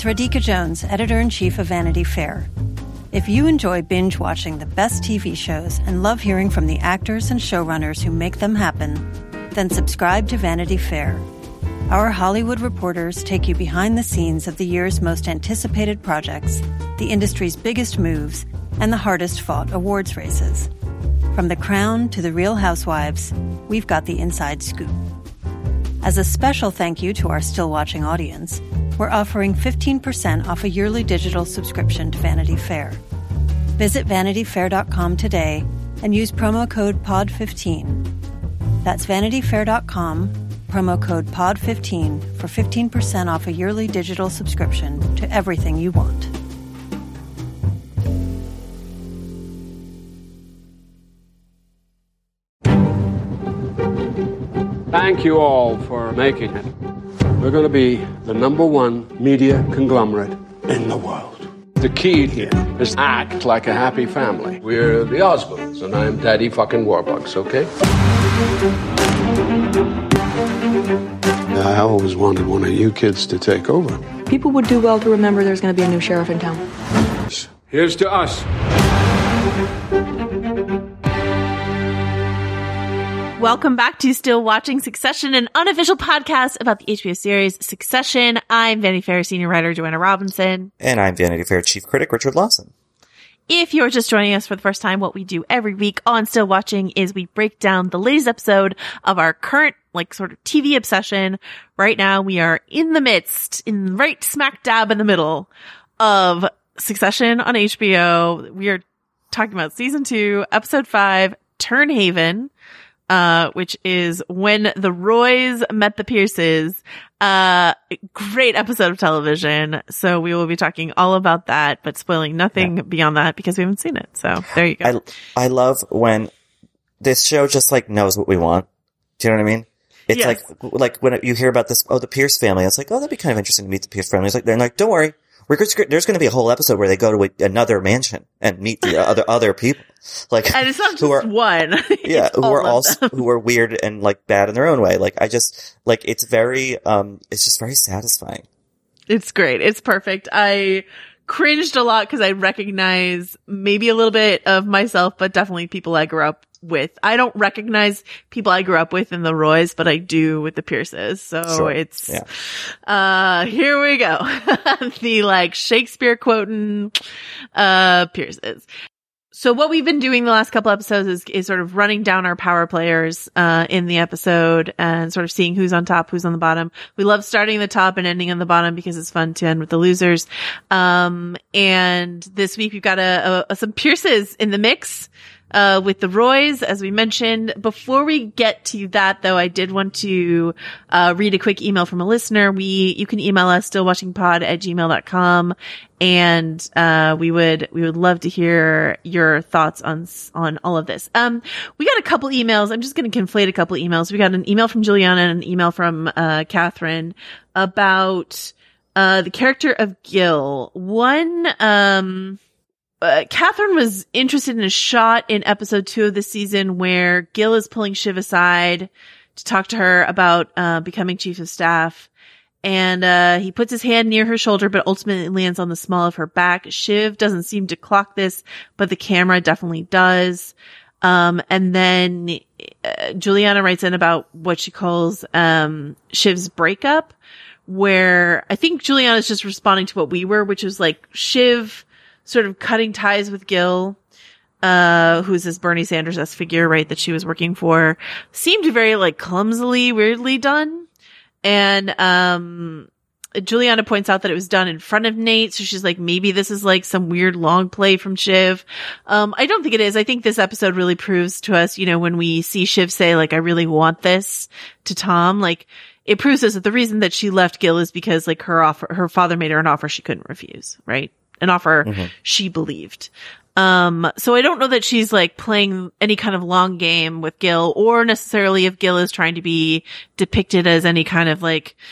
It's Radhika Jones, editor-in-chief of Vanity Fair. If you enjoy binge-watching the best TV shows and love hearing from the actors and showrunners who make them happen, then subscribe to Vanity Fair. Our Hollywood reporters take you behind the scenes of the year's most anticipated projects, the industry's biggest moves, and the hardest-fought awards races. From The Crown to The Real Housewives, we've got the inside scoop. As a special thank you to our still-watching audience, we're offering 15% off a yearly digital subscription to Vanity Fair. Visit vanityfair.com today and use promo code POD15. That's vanityfair.com, promo code POD15 for 15% off a yearly digital subscription to everything you want. Thank you all for making it. We're going to be the #1 media conglomerate in the world. The key here is act like a happy family. We're the Osmonds, and I'm Daddy fucking Warbucks, okay? I always wanted one of you kids to take over. People would do well to remember there's going to be a new sheriff in town. Here's to us. Welcome back to Still Watching Succession, an unofficial podcast about the HBO series Succession. I'm Vanity Fair senior writer Joanna Robinson. And I'm Vanity Fair chief critic Richard Lawson. If you're just joining us for the first time, what we do every week on Still Watching is we break down the latest episode of our current, sort of TV obsession. Right now, we are in the midst, right smack dab in the middle of Succession on HBO. We are talking about season 2, episode 5, Turnhaven. Which is When the Roys Met the Pierces. Great episode of television. So we will be talking all about that, but spoiling nothing beyond that because we haven't seen it. So there you go. I love when this show just knows what we want. Do you know what I mean? It's yes. like when you hear about this, the Pierce family, it's that'd be kind of interesting to meet the Pierce family. They're like, don't worry. There's going to be a whole episode where they go to another mansion and meet the other people. And it's not just one. Yeah, who are weird and bad in their own way. It's very, it's just very satisfying. It's great. It's perfect. I cringed a lot because I recognize maybe a little bit of myself, but definitely people I grew up with. I don't recognize people I grew up with in the Roys, but I do with the Pierces. So sure. It's, here we go. The Shakespeare quoting, Pierces. So what we've been doing the last couple episodes is sort of running down our power players, in the episode and sort of seeing who's on top, who's on the bottom. We love starting at the top and ending on the bottom because it's fun to end with the losers. And this week we've got some Pierces in the mix. With the Roys, as we mentioned. Before we get to that, though, I did want to read a quick email from a listener. You can email us stillwatchingpod@gmail.com, and we would love to hear your thoughts on all of this. We got a couple emails. I'm just going to conflate a couple emails. We got an email from Juliana and an email from Catherine about the character of Gil. One, Catherine was interested in a shot in episode 2 of the season where Gil is pulling Shiv aside to talk to her about becoming chief of staff. And he puts his hand near her shoulder, but ultimately lands on the small of her back. Shiv doesn't seem to clock this, but the camera definitely does. And then Juliana writes in about what she calls Shiv's breakup, where I think Juliana's just responding to what we were, which was Shiv sort of cutting ties with Gil, who's this Bernie Sanders-esque figure, right, that she was working for, seemed very, clumsily, weirdly done. And, Juliana points out that it was done in front of Nate, so she's maybe this is some weird long play from Shiv. I don't think it is. I think this episode really proves to us, when we see Shiv say, I really want this to Tom, it proves us that the reason that she left Gil is because, her father made her an offer she couldn't refuse, right? An offer she believed. So I don't know that she's playing any kind of long game with Gil, or necessarily if Gil is trying to be depicted as any kind of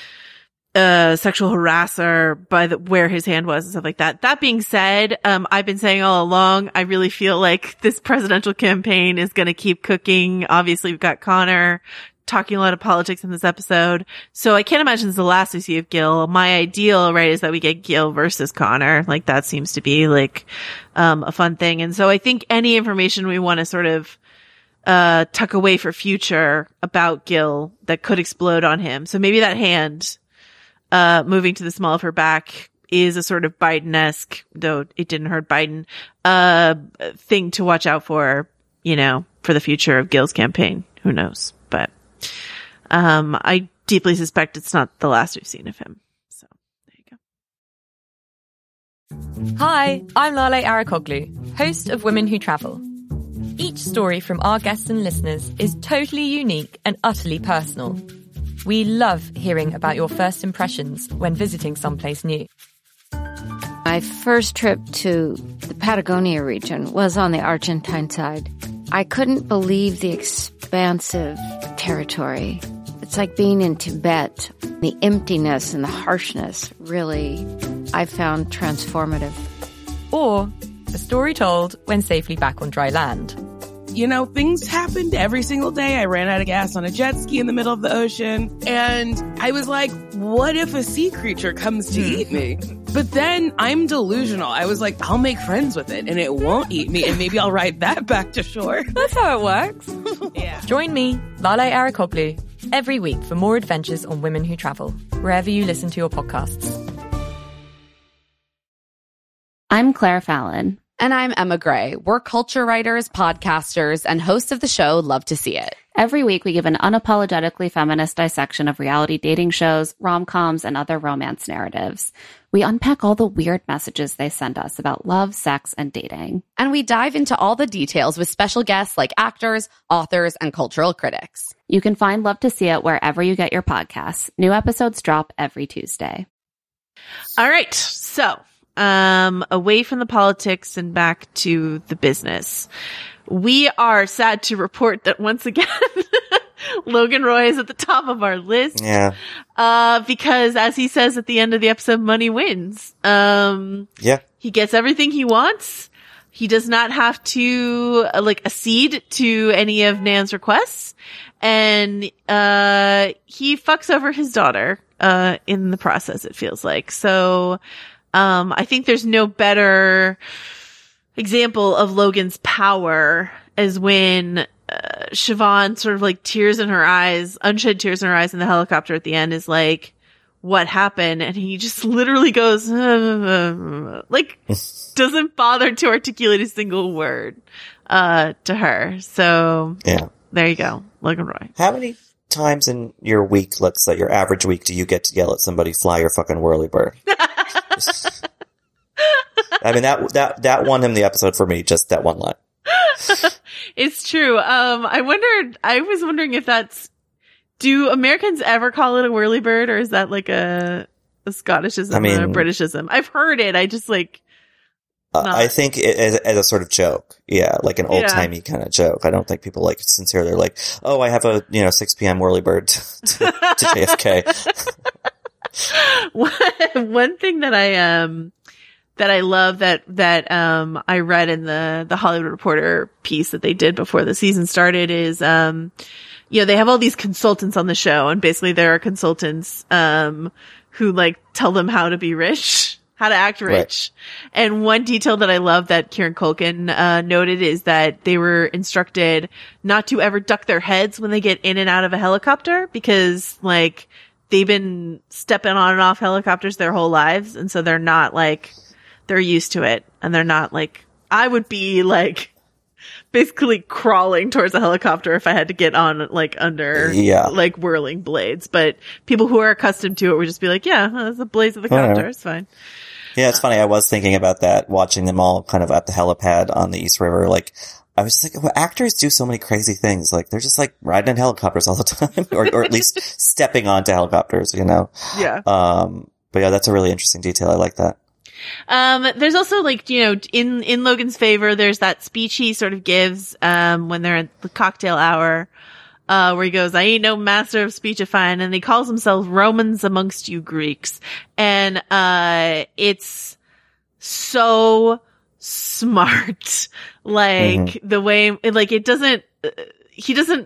sexual harasser by where his hand was and stuff like that. That being said, I've been saying all along, I really feel like this presidential campaign is going to keep cooking. Obviously we've got Connor talking a lot of politics in this episode. So I can't imagine it's the last we see of Gil. My ideal, right, is that we get Gil versus Connor. Like that seems to be like, a fun thing. And so I think any information we want to sort of, tuck away for future about Gil that could explode on him. So maybe that hand, moving to the small of her back is a sort of Biden-esque, though it didn't hurt Biden, thing to watch out for, you know, for the future of Gil's campaign. Who knows? But, I deeply suspect it's not the last we've seen of him. So there you go. Hi, I'm Lale Arakoglu, host of Women Who Travel. Each story from our guests and listeners is totally unique and utterly personal. We love hearing about your first impressions when visiting someplace new. My first trip to the Patagonia region was on the Argentine side. I couldn't believe the expansive territory. It's like being in Tibet. The emptiness and the harshness really, I found transformative. Or a story told when safely back on dry land. You know, things happened every single day. I ran out of gas on a jet ski in the middle of the ocean. And I was like, what if a sea creature comes to eat me? But then I'm delusional. I was like, I'll make friends with it and it won't eat me. And maybe I'll ride that back to shore. That's how it works. Yeah. Join me, Lale Arakoglu, every week for more adventures on Women Who Travel, wherever you listen to your podcasts. I'm Claire Fallon. And I'm Emma Gray. We're culture writers, podcasters, and hosts of the show Love to See It. Every week, we give an unapologetically feminist dissection of reality dating shows, rom-coms, and other romance narratives. We unpack all the weird messages they send us about love, sex, and dating. And we dive into all the details with special guests like actors, authors, and cultural critics. You can find Love to See It wherever you get your podcasts. New episodes drop every Tuesday. All right. So, away from the politics and back to the business. We are sad to report that once again, Logan Roy is at the top of our list. Yeah. Because as he says at the end of the episode, money wins. Yeah. He gets everything he wants. He does not have to, accede to any of Nan's requests. And, he fucks over his daughter, in the process, it feels like. So, I think there's no better example of Logan's power as when Siobhan sort of like tears in her eyes, unshed tears in her eyes in the helicopter at the end is like, what happened? And he just literally goes, doesn't bother to articulate a single word to her. So yeah, there you go, Logan Roy. How many times in your week, let's say your average week, do you get to yell at somebody, fly your fucking whirlybird? I mean, that won him the episode for me, just that one line. It's true. I was wondering if do Americans ever call it a whirlybird, or is that like a Scottishism or a Britishism? I've heard it. I just I think as a sort of joke. Yeah. Like an old timey kind of joke. I don't think people sincerely are like, oh, I have a, 6 p.m. whirlybird to JFK. One thing that I love that I read in the Hollywood Reporter piece that they did before the season started is, they have all these consultants on the show, and basically there are consultants, who tell them how to be rich, how to act rich. Right. And one detail that I love that Kieran Culkin, noted is that they were instructed not to ever duck their heads when they get in and out of a helicopter, because they've been stepping on and off helicopters their whole lives. And so they're not they're used to it, and they're not I would be basically crawling towards a helicopter if I had to get on under whirling blades. But people who are accustomed to it would just be like, yeah, that's the blades of the copter. It's fine. Yeah, it's funny. I was thinking about that, watching them all kind of at the helipad on the East River. I was just well, actors do so many crazy things. They're just riding in helicopters all the time, or at least stepping onto helicopters, Yeah. But yeah, that's a really interesting detail. I like that. There's also in Logan's favor, there's that speech he sort of gives, when they're at the cocktail hour, where he goes, I ain't no master of speechifying, and he calls himself Romans amongst you Greeks. And, it's so smart. The way, it doesn't, he doesn't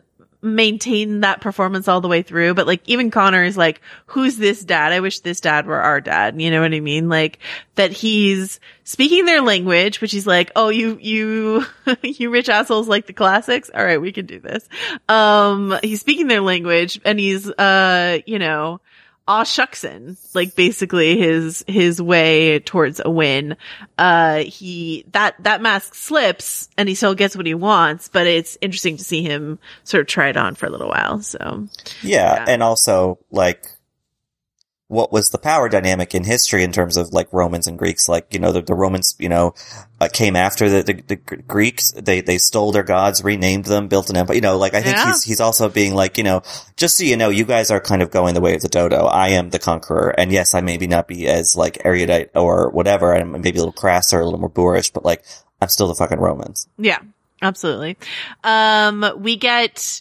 maintain that performance all the way through, but like even Connor is like, who's this dad? I wish this dad were our dad. You know what I mean? Like that he's speaking their language, which he's like, oh, you rich assholes like the classics. All right, we can do this. He's speaking their language and he's, aw shucksin, like basically his way towards a win. That mask slips and he still gets what he wants, but it's interesting to see him sort of try it on for a little while. So yeah. And also like, what was the power dynamic in history in terms of like Romans and Greeks? Like, the Romans, came after the Greeks. They stole their gods, renamed them, built an empire. I think he's also being like, just so you know, you guys are kind of going the way of the dodo. I am the conqueror. And yes, I maybe not be as like erudite or whatever. I'm maybe a little crass or a little more boorish, but like, I'm still the fucking Romans. Yeah, absolutely. We get,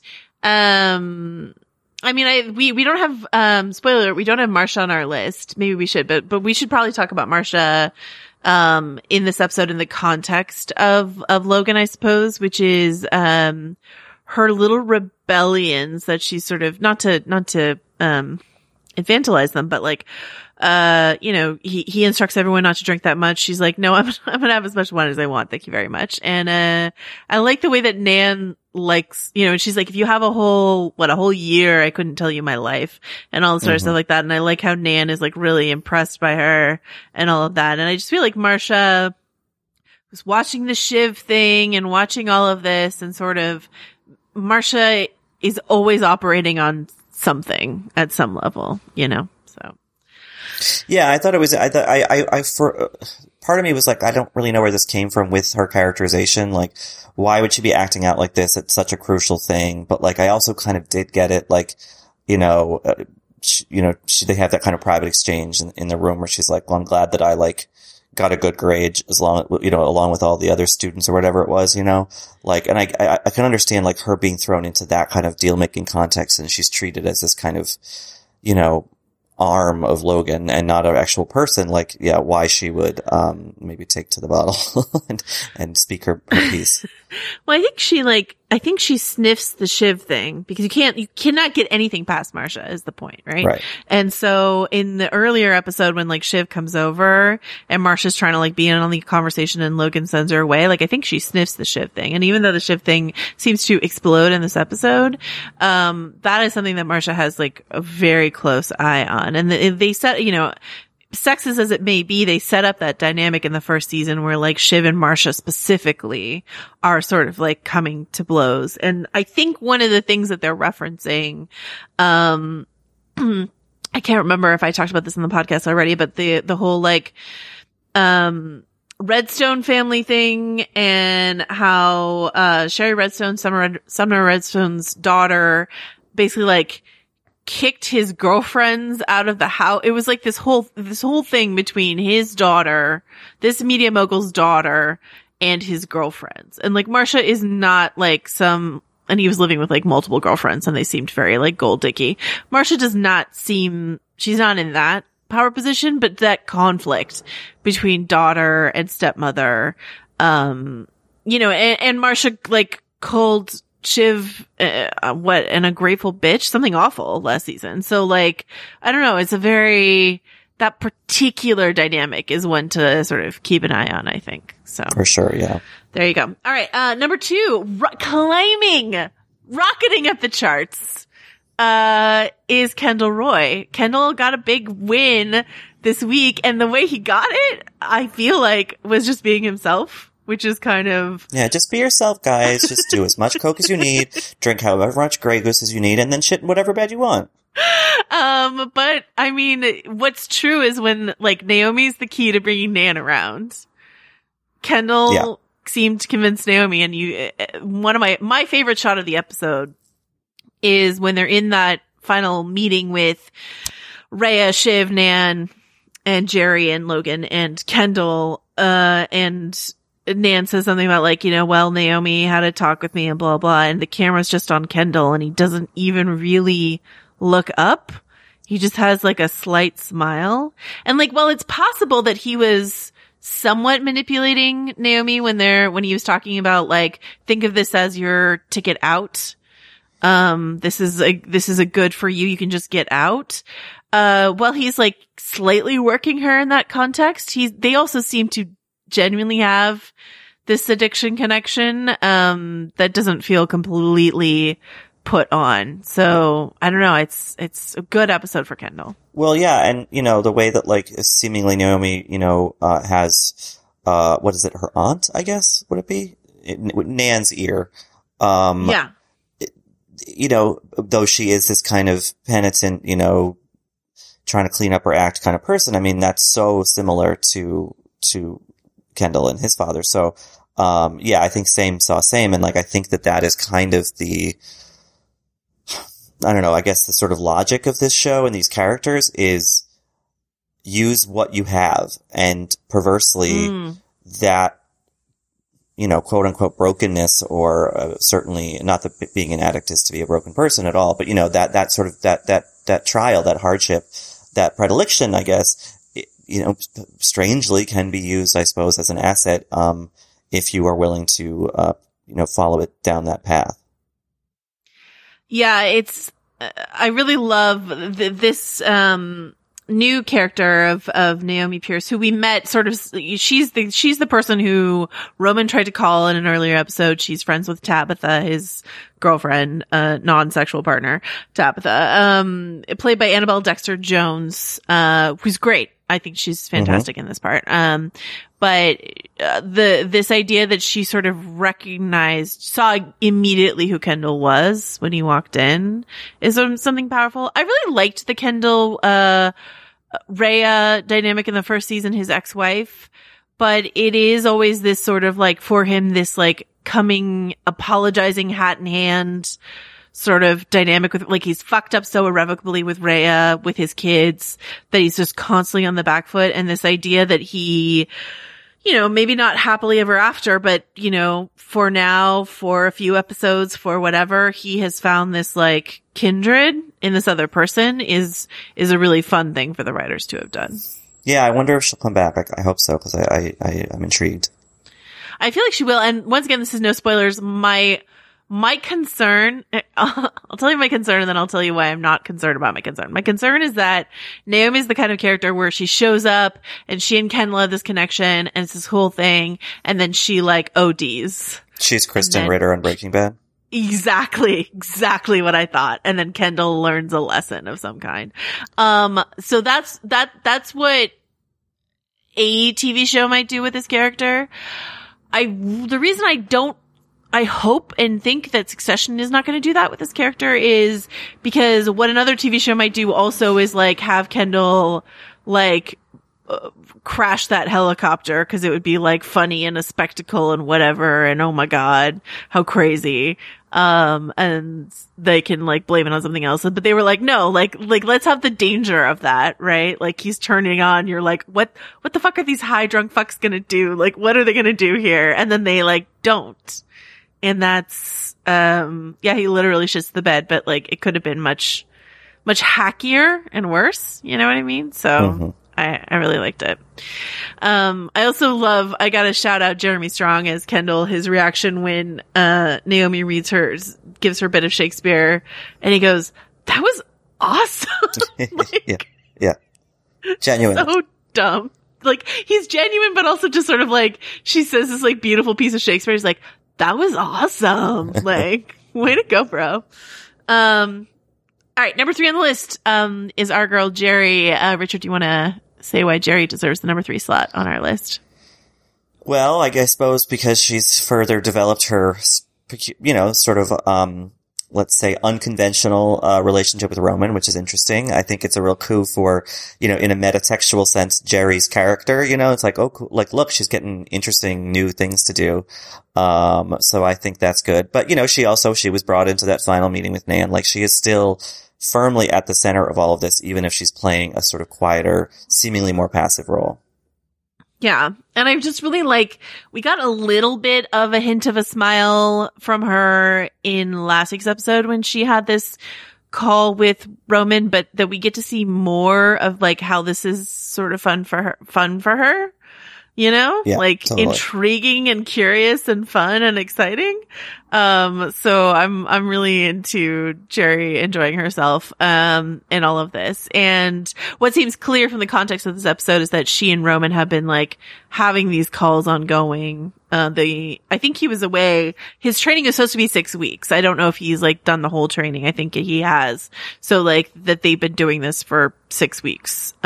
we don't have, spoiler, we don't have Marcia on our list. Maybe we should, but we should probably talk about Marcia, in this episode in the context of Logan, I suppose, which is, her little rebellions that she's sort of, not to, infantilize them, but like, he instructs everyone not to drink that much. She's like, no, I'm gonna have as much wine as I want. Thank you very much. And, I like the way that Nan likes, she's like, if you have a whole year, I couldn't tell you my life and all this sort of stuff like that. And I like how Nan is like really impressed by her and all of that. And I just feel like Marcia was watching the Shiv thing and watching all of this and sort of Marcia is always operating on something at some level, so. Yeah, I thought it was, part of me was like, I don't really know where this came from with her characterization. Like, why would she be acting out like this? It's such a crucial thing. But like, I also kind of did get it. Like, they have that kind of private exchange in the room where she's like, well, I'm glad that I like got a good grade along with all the other students or whatever it was, like, and I can understand like her being thrown into that kind of deal making context and she's treated as this kind of, arm of Logan and not an actual person. Like, yeah, why she would, maybe take to the bottle and speak her piece. Well, I think she sniffs the Shiv thing because you cannot get anything past Marcia is the point, right? Right. And so in the earlier episode when like Shiv comes over and Marcia's trying to like be in on the conversation and Logan sends her away, like I think she sniffs the Shiv thing. And even though the Shiv thing seems to explode in this episode, that is something that Marcia has like a very close eye on. And they said, sexist as it may be, they set up that dynamic in the first season where like Shiv and Marcia specifically are sort of like coming to blows. And I think one of the things that they're referencing, I can't remember if I talked about this in the podcast already, but the whole like, Redstone family thing and how, Sherry Redstone, Sumner Redstone's daughter, basically like, kicked his girlfriends out of the house. It was like this whole thing between his daughter, this media mogul's daughter, and his girlfriends. And like Marcia is not like and he was living with like multiple girlfriends and they seemed very like gold dicky. Marcia does not seem, she's not in that power position, but that conflict between daughter and stepmother, and Marcia like called Shiv, an ungrateful bitch, something awful last season. So like, I don't know. It's that particular dynamic is one to sort of keep an eye on, I think. So for sure. Yeah. There you go. All right. Number 2, rocketing up the charts, is Kendall Roy. Kendall got a big win this week and the way he got it, I feel like was just being himself. Which is kind of... Yeah, just be yourself, guys. Just do as much Coke as you need, drink however much Grey Goose as you need, and then shit in whatever bed you want. But, I mean, what's true is when, like, Naomi's the key to bringing Nan around. Kendall seemed to convince Naomi, and one of my favorite shot of the episode is when they're in that final meeting with Rhea, Shiv, Nan, and Jerry, and Logan, and Kendall, and Nan says something about like, well, Naomi had a talk with me and blah, blah, and the camera's just on Kendall and he doesn't even really look up. He just has like a slight smile. And like, well, it's possible that he was somewhat manipulating Naomi when he was talking about like, think of this as your ticket out. This is a good for you. You can just get out. Well, he's like slightly working her in that context. They also seem to genuinely have this addiction connection, that doesn't feel completely put on. So I don't know. It's a good episode for Kendall. Well, yeah. And, the way that like seemingly Naomi, has, what is it? Her aunt, I guess, would it be? Nan's ear. Yeah. Though she is this kind of penitent, trying to clean up her act kind of person. I mean, that's so similar to Kendall and his father. So, yeah, I think same saw same. And like, I think that is kind of I don't know, I guess the sort of logic of this show and these characters is use what you have, and perversely that, quote unquote brokenness, or certainly not that being an addict is to be a broken person at all, but that sort of, that trial, that hardship, that predilection, I guess, strangely can be used, I suppose, as an asset, if you are willing to, follow it down that path. Yeah, I really love this, new character of Naomi Pierce, who we met sort of, she's the person who Roman tried to call in an earlier episode. She's friends with Tabitha, his girlfriend, non-sexual partner, Tabitha, played by Annabelle Dexter-Jones, who's great. I think she's fantastic in this part. But this idea that she sort of saw immediately who Kendall was when he walked in is something powerful. I really liked the Kendall, Rhea dynamic in the first season, his ex-wife, but it is always this sort of like, for him, this like apologizing hat in hand sort of dynamic with, like, he's fucked up so irrevocably with Rhea, with his kids, that he's just constantly on the back foot. And this idea that he, maybe not happily ever after, but, for now, for a few episodes, for whatever, he has found this like kindred in this other person is a really fun thing for the writers to have done. Yeah. I wonder if she'll come back. I hope so, because I'm intrigued. I feel like she will. And once again, this is no spoilers. My concern, I'll tell you my concern, and then I'll tell you why I'm not concerned about my concern. My concern is that Naomi's the kind of character where she shows up and she and Kendall have this connection and it's this whole thing, and then she like ODs. She's Kristen Ritter on Breaking Bad. Exactly what I thought. And then Kendall learns a lesson of some kind. So that's what a TV show might do with this character. The reason I hope and think that Succession is not going to do that with this character is because what another TV show might do also is like have Kendall like crash that helicopter, because it would be like funny and a spectacle and whatever, and oh my god, how crazy. And they can like blame it on something else. But they were like, no, like let's have the danger of that, right? Like he's turning on, you're like, what the fuck are these high drunk fucks gonna do? Like, what are they gonna do here? And then they like don't. And that's, he literally shits the bed, but like it could have been much, much hackier and worse. You know what I mean? So I really liked it. I also I gotta shout out Jeremy Strong as Kendall, his reaction when, Naomi gives her bit of Shakespeare, and he goes, that was awesome. Like, yeah. Genuine. So dumb. Like, he's genuine, but also just sort of like, she says this like beautiful piece of Shakespeare. He's like, that was awesome. Like, way to go, bro. All right. Number 3 on the list, is our girl, Jerry. Richard, do you want to say why Jerry deserves the number 3 slot on our list? Well, I suppose because she's further developed her, sort of, let's say unconventional, relationship with Roman, which is interesting. I think it's a real coup for, in a metatextual sense, Jerry's character, it's like, oh, cool. Like, look, she's getting interesting new things to do. So I think that's good. But, she was brought into that final meeting with Nan. Like, she is still firmly at the center of all of this, even if she's playing a sort of quieter, seemingly more passive role. Yeah. And I just really we got a little bit of a hint of a smile from her in last week's episode when she had this call with Roman, but that we get to see more of like how this is sort of fun for her. you know, Yeah, like totally. intriguing and curious and fun and exciting. So I'm really into Jerry enjoying herself, in all of this. And what seems clear from the context of this episode is that she and Roman have been like having these calls ongoing. I think he was away. His training is supposed to be 6 weeks. I don't know if he's like done the whole training. I think he has. So like that they've been doing this for 6 weeks,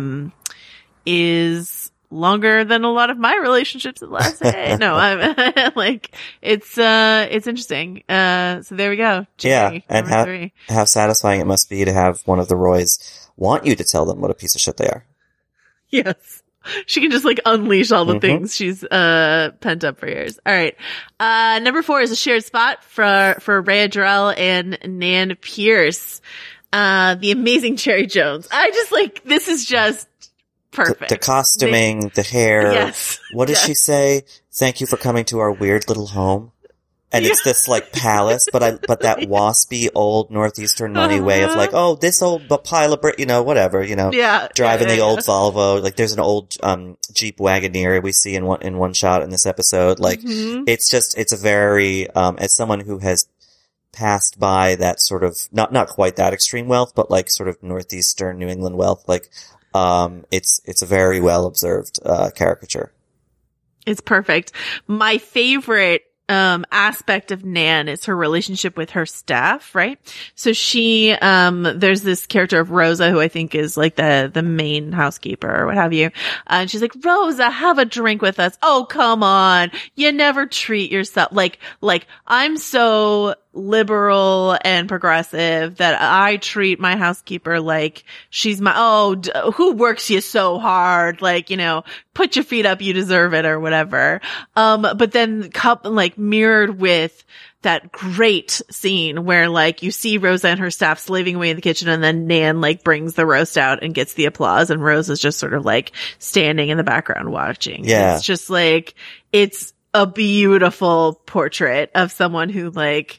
is longer than a lot of my relationships at last day. No, I'm like, it's interesting. So there we go. Jerry, and number 3. how satisfying it must be to have one of the Roys want you to tell them what a piece of shit they are. Yes. She can just like unleash all the things she's pent up for years. All right. Number 4 is a shared spot for Rhea Jarrell and Nan Pierce. The amazing Cherry Jones. I just like, this is just perfect. The costuming, the hair. Yes. What does she say? Thank you for coming to our weird little home. And it's this like palace, but that waspy old Northeastern money way of like, oh, this old pile of brick, whatever, driving the old Volvo. Like there's an old, Jeep Wagoneer we see in one shot in this episode. Like it's a very, as someone who has passed by that sort of, not quite that extreme wealth, but like sort of Northeastern New England wealth, like, it's a very well observed, caricature. It's perfect. My favorite aspect of Nan is her relationship with her staff, right? So she, there's this character of Rosa who I think is like the main housekeeper or what have you. And she's like, Rosa, have a drink with us. Oh, come on. You never treat yourself. Like I'm so liberal and progressive that I treat my housekeeper like she's who works you so hard? Like, put your feet up, you deserve it or whatever. But then like mirrored with that great scene where like you see Rosa and her staff slaving away in the kitchen and then Nan like brings the roast out and gets the applause and Rosa's just sort of like standing in the background watching. Yeah. It's just like, it's a beautiful portrait of someone who like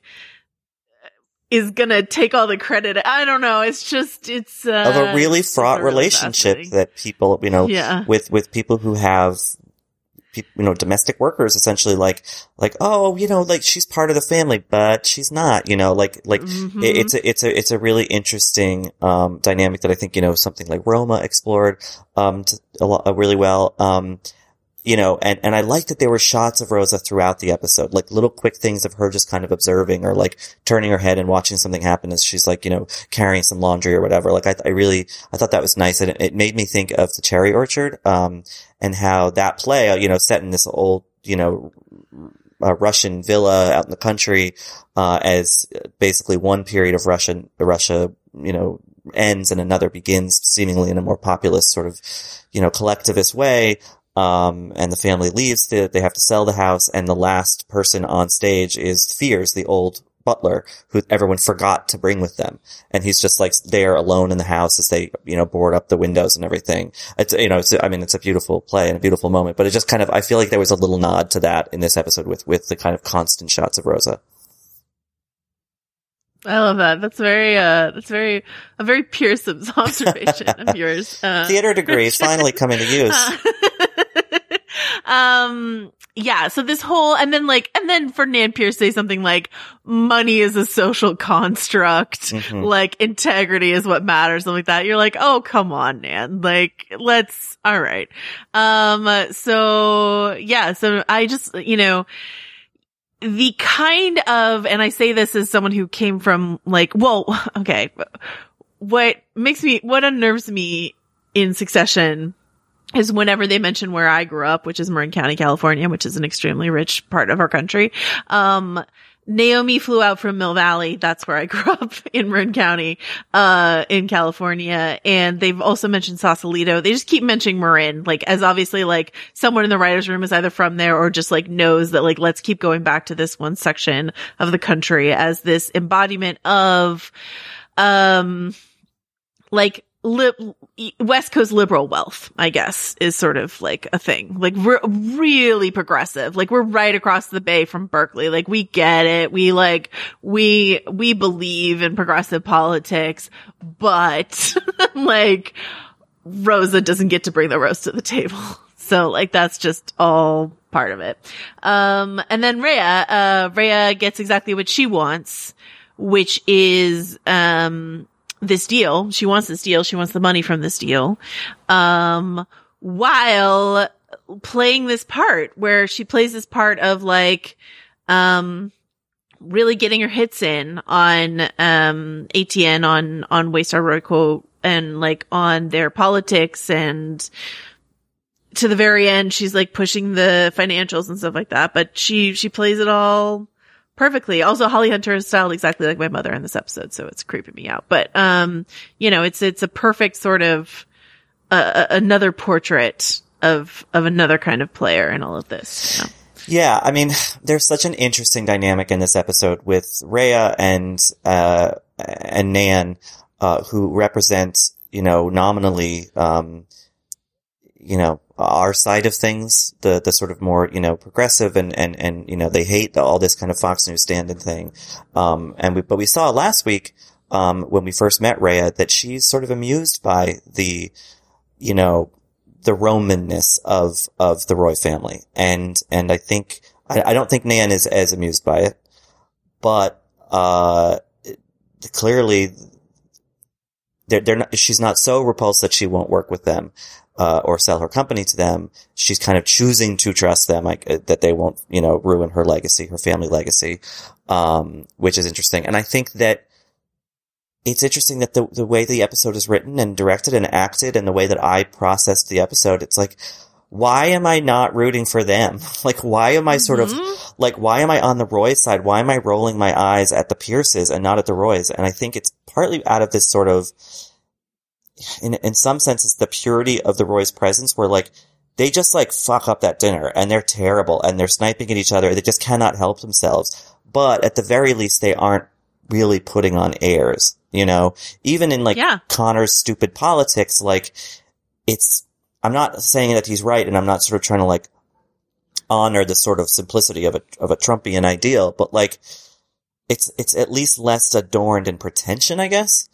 is gonna take all the credit. I don't know. It's just, it's of a really fraught relationship that people, with people who have, domestic workers essentially like, oh, like she's part of the family, but she's not, it's a really interesting, dynamic that I think, something like Roma explored, really well. And I like that there were shots of Rosa throughout the episode, like little quick things of her just kind of observing or like turning her head and watching something happen as she's like, carrying some laundry or whatever. Like I thought that was nice. And it made me think of the Cherry Orchard, and how that play, set in this old, Russian villa out in the country, as basically one period of Russia, ends and another begins seemingly in a more populist sort of, collectivist way. And the family leaves, they have to sell the house, and the last person on stage is Fears, the old butler, who everyone forgot to bring with them. And he's just like there alone in the house as they, board up the windows and everything. It's a beautiful play and a beautiful moment, but it just kind of, I feel like there was a little nod to that in this episode with the kind of constant shots of Rosa. I love that. That's a very Pearson's observation of yours. Theater degrees finally come into use. Yeah, so this whole, and then for Nan Pierce say something like, money is a social construct, like integrity is what matters, something like that. You're like, oh, come on, Nan. Like, all right. So I just, the kind of, and I say this as someone who came from what unnerves me in Succession is whenever they mention where I grew up, which is Marin County, California, which is an extremely rich part of our country. Naomi flew out from Mill Valley. That's where I grew up in Marin County, in California. And they've also mentioned Sausalito. They just keep mentioning Marin, like, as obviously, like, someone in the writer's room is either from there or just, like, knows that, like, let's keep going back to this one section of the country as this embodiment of, West Coast liberal wealth, I guess, is sort of like a thing. Like, we're really progressive. Like, we're right across the bay from Berkeley. Like, we get it. We believe in progressive politics, but like, Rosa doesn't get to bring the roast to the table. So like that's just all part of it. And then Rhea gets exactly what she wants, which is this deal. She wants this deal. She wants the money from this deal. While playing this part where she plays this part of like really getting her hits in on ATN, on Waystar Royco, and like on their politics, and to the very end she's like pushing the financials and stuff like that, but she plays it all perfectly. Also, Holly Hunter is styled exactly like my mother in this episode, so it's creeping me out. But you know, it's a perfect sort of another portrait of another kind of player in all of this, you know? Yeah, I mean, there's such an interesting dynamic in this episode with Rhea and Nan, who represent, you know, nominally, you know, our side of things, the sort of more, you know, progressive and, you know, they hate all this kind of Fox News stand-in thing. But we saw last week, when we first met Rhea, that she's sort of amused by the, you know, the Romanness of the Roy family. And I think, I don't think Nan is as amused by it, but, clearly they're not, she's not so repulsed that she won't work with them, or sell her company to them. She's kind of choosing to trust them, like, that they won't, you know, ruin her legacy, her family legacy, which is interesting. And I think that it's interesting that the way the episode is written and directed and acted and the way that I processed the episode, it's like, why am I not rooting for them? Like, why am I sort of, like, why am I on the Roy side? Why am I rolling my eyes at the Pierces and not at the Roys? And I think it's partly out of this sort of, in some senses, the purity of the Roy's presence, where like, they just like fuck up that dinner and they're terrible and they're sniping at each other. They just cannot help themselves. But at the very least, they aren't really putting on airs, you know, even in like Connor's stupid politics. Like, I'm not saying that he's right, and I'm not sort of trying to like honor the sort of simplicity of a Trumpian ideal, but like, it's at least less adorned in pretension, I guess.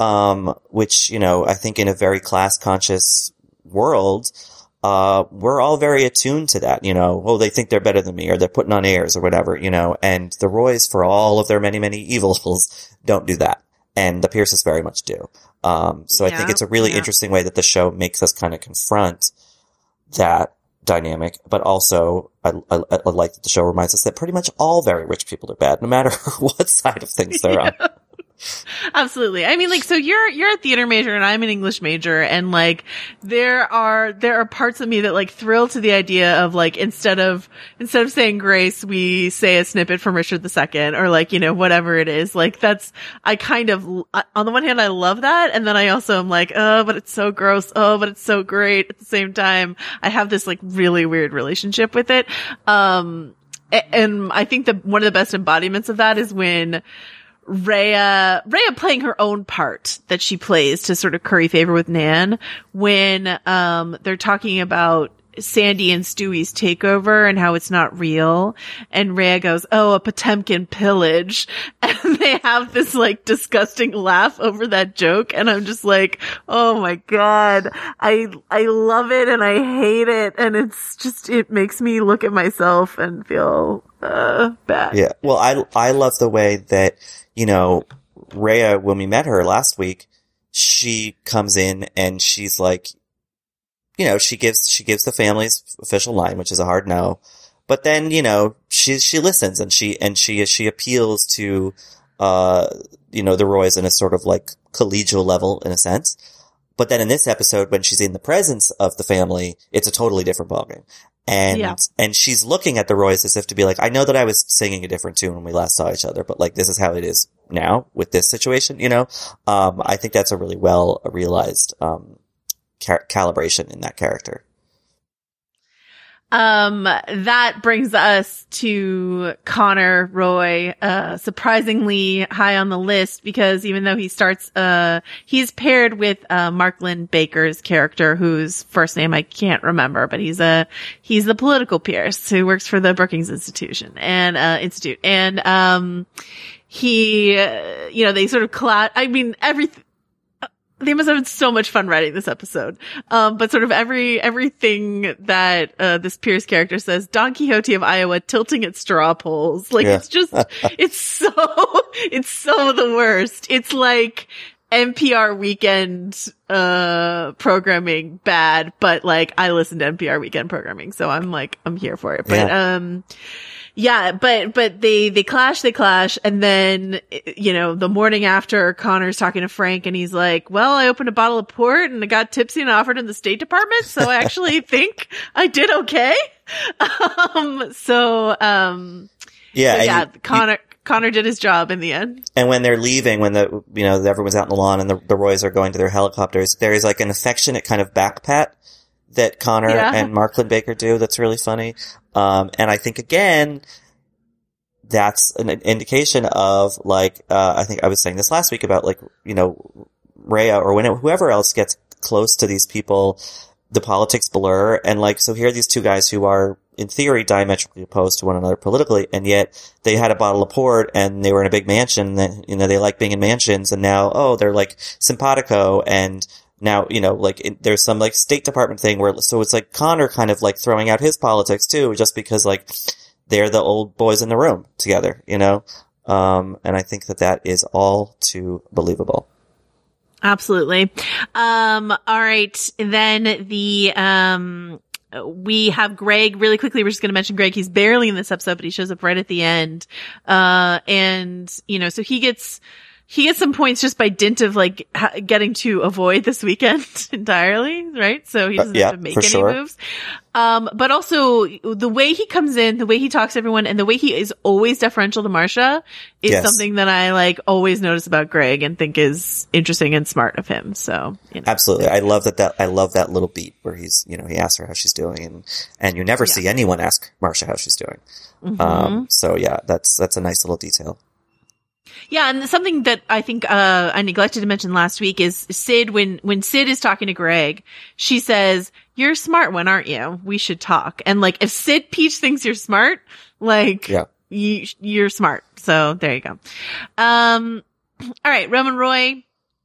Which, you know, I think in a very class conscious world, we're all very attuned to that, you know, oh, they think they're better than me, or they're putting on airs or whatever, you know, and the Roys, for all of their many, many evils, don't do that. And the Pierces very much do. So I think it's a really interesting way that the show makes us kind of confront that dynamic, but also I like that the show reminds us that pretty much all very rich people are bad, no matter what side of things they're on. Absolutely. I mean, like, so you're a theater major and I'm an English major, and like, there are parts of me that like thrill to the idea of like, instead of saying grace, we say a snippet from Richard II, or like, you know, whatever it is. Like, I kind of, on the one hand, I love that. And then I also am like, oh, but it's so gross. Oh, but it's so great. At the same time, I have this like really weird relationship with it. And I think one of the best embodiments of that is when Rhea playing her own part that she plays to sort of curry favor with Nan, when they're talking about Sandy and Stewie's takeover and how it's not real, and Rhea goes, oh, a Potemkin pillage, and they have this like disgusting laugh over that joke, and I'm just like, oh my god, I love it and I hate it, and it's just, it makes me look at myself and feel bad. Yeah, well, I love the way that, you know, Rhea, when we met her last week, she comes in and she's like, you know, she gives the family's official line, which is a hard no. But then, you know, she listens and she appeals to, you know, the Roys in a sort of like collegial level in a sense. But then in this episode, when she's in the presence of the family, it's a totally different ballgame. And she's looking at the Roys as if to be like, I know that I was singing a different tune when we last saw each other, but like, this is how it is now with this situation, you know? I think that's a really well realized, calibration in that character. That brings us to Connor Roy, surprisingly high on the list, because even though he starts, he's paired with, Mark Lynn Baker's character, whose first name I can't remember, but he's the political Pierce who works for the Brookings Institute. And, he, you know, they sort of I mean, They must have had so much fun writing this episode. But sort of everything that, this Pierce character says, Don Quixote of Iowa tilting at straw polls. Like, it's just, it's so the worst. It's like NPR weekend, programming bad, but like, I listen to NPR weekend programming, so I'm here for it. But, yeah, but they clash, and then, you know, the morning after, Connor's talking to Frank, and he's like, well, I opened a bottle of port, and I got tipsy and offered in the State Department, so I actually think I did okay. Connor did his job in the end. And when they're leaving, when everyone's out in the lawn and the Roys are going to their helicopters, there is like an affectionate kind of back pat that Connor and Mark Linn-Baker do that's really funny. And I think, again, that's an indication of, like, I think I was saying this last week about, like, you know, Rhea or whoever else gets close to these people, the politics blur. And, like, so here are these two guys who are, in theory, diametrically opposed to one another politically, and yet they had a bottle of port and they were in a big mansion that, you know, they like being in mansions, and now, they're like simpatico, and now, you know, like, there's some, like, State Department thing where, so it's like Connor kind of, like, throwing out his politics too, just because, like, they're the old boys in the room together, you know? And I think that is all too believable. Absolutely. All right. Then we have Greg really quickly. We're just going to mention Greg. He's barely in this episode, but he shows up right at the end. And, you know, so he gets some points just by dint of, like, getting to avoid this weekend entirely, right? So he doesn't have to make any moves. But also the way he comes in, the way he talks to everyone, and the way he is always deferential to Marcia is something that I, like, always notice about Greg and think is interesting and smart of him. So, you know. Absolutely. I love that little beat where he's, you know, he asks her how she's doing, and you never see anyone ask Marcia how she's doing. Mm-hmm. So yeah, that's a nice little detail. Yeah, and something that I think I neglected to mention last week is Sid. When Sid is talking to Greg, she says, "You're a smart one, aren't you? We should talk." And, like, if Sid Peach thinks you're smart, like, you're smart. So there you go. All right, Roman Roy.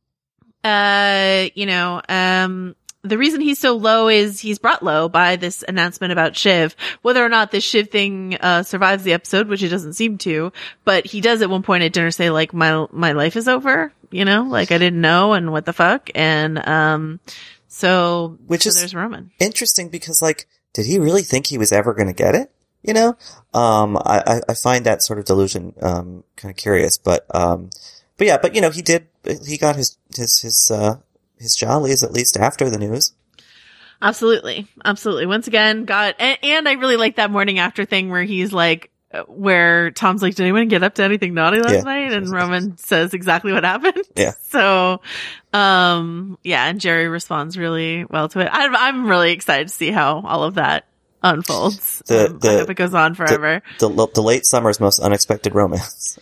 The reason he's so low is he's brought low by this announcement about Shiv. Whether or not this Shiv thing survives the episode, which it doesn't seem to, but he does at one point at dinner say, like, my life is over, you know, like, I didn't know, and what the fuck. And so there's Roman. Interesting because, like, did he really think he was ever going to get it? You know, I find that sort of delusion kind of curious, but you know, he got his jollies, at least after the news. Absolutely. Once again, and I really like that morning after thing where he's like, where Tom's like, did anyone get up to anything naughty last night? And Roman says exactly what happened. Yeah. So, and Jerry responds really well to it. I'm really excited to see how all of that unfolds. I hope it goes on forever. The late summer's most unexpected romance.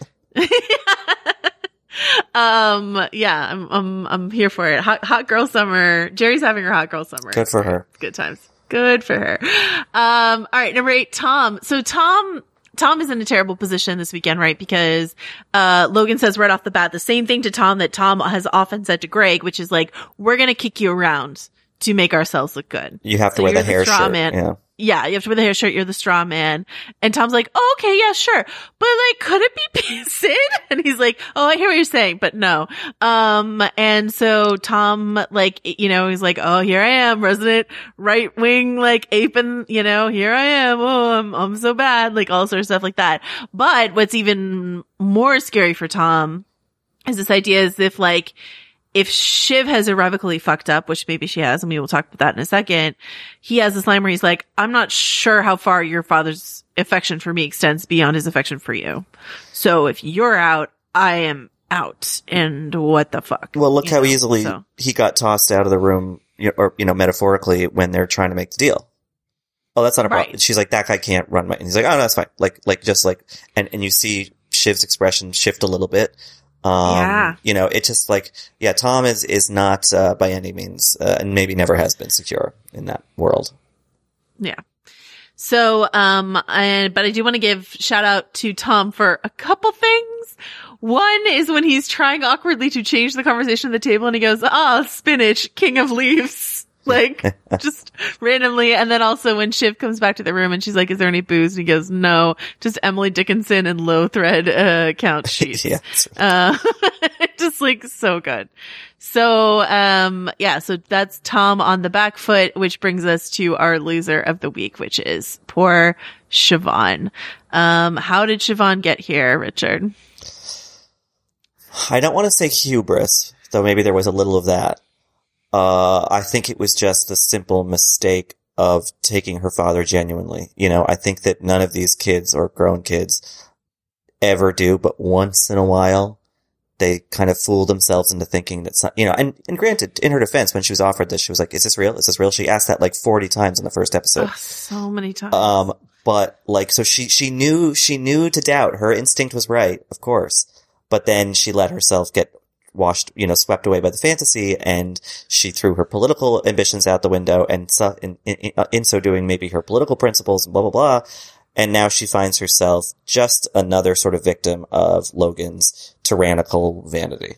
I'm here for it. Hot girl summer. Jerry's having her hot girl summer. Good for her. Good times. Good for her. All right. Number 8, Tom. So Tom is in a terrible position this weekend, right? Because, Logan says right off the bat the same thing to Tom that Tom has often said to Greg, which is like, we're going to kick you around to make ourselves look good. You have to wear the hair shirt. Man. Yeah, you have to wear the hair shirt. You're the straw man. And Tom's like, oh, okay, yeah, sure. But, like, could it be Sid? And he's like, oh, I hear what you're saying, but no. And so Tom, like, you know, he's like, oh, here I am, resident right wing, like, ape, and, you know, here I am. Oh, I'm so bad. Like, all sorts of stuff like that. But what's even more scary for Tom is this idea as if Shiv has irrevocably fucked up, which maybe she has, and we will talk about that in a second, he has this line where he's like, I'm not sure how far your father's affection for me extends beyond his affection for you. So if you're out, I am out. And what the fuck? Well, look how easily he got tossed out of the room, or, you know, metaphorically, when they're trying to make the deal. Oh, that's not a problem. Right. She's like, that guy can't run and he's like, oh, no, that's fine. And you see Shiv's expression shift a little bit. You know, it's just like, Tom is not, by any means, and maybe never has been secure in that world. Yeah. So, but I do want to give shout out to Tom for a couple things. One is when he's trying awkwardly to change the conversation at the table and he goes, spinach, king of leaves. Like, just randomly. And then also when Shiv comes back to the room and she's like, is there any booze? And he goes, no, just Emily Dickinson and low thread, count sheets. Just like so good. So, so that's Tom on the back foot, which brings us to our loser of the week, which is poor Siobhan. How did Siobhan get here, Richard? I don't want to say hubris, though maybe there was a little of that. I think it was just a simple mistake of taking her father genuinely. You know, I think that none of these kids or grown kids ever do, but once in a while, they kind of fool themselves into thinking that, you know, and granted, in her defense, when she was offered this, she was like, is this real? Is this real? She asked that like 40 times in the first episode. So many times. But like, so she knew to doubt. Her instinct was right, of course. But then she let herself get swept away by the fantasy, and she threw her political ambitions out the window, and in so doing, maybe her political principles, and blah, blah, blah. And now she finds herself just another sort of victim of Logan's tyrannical vanity.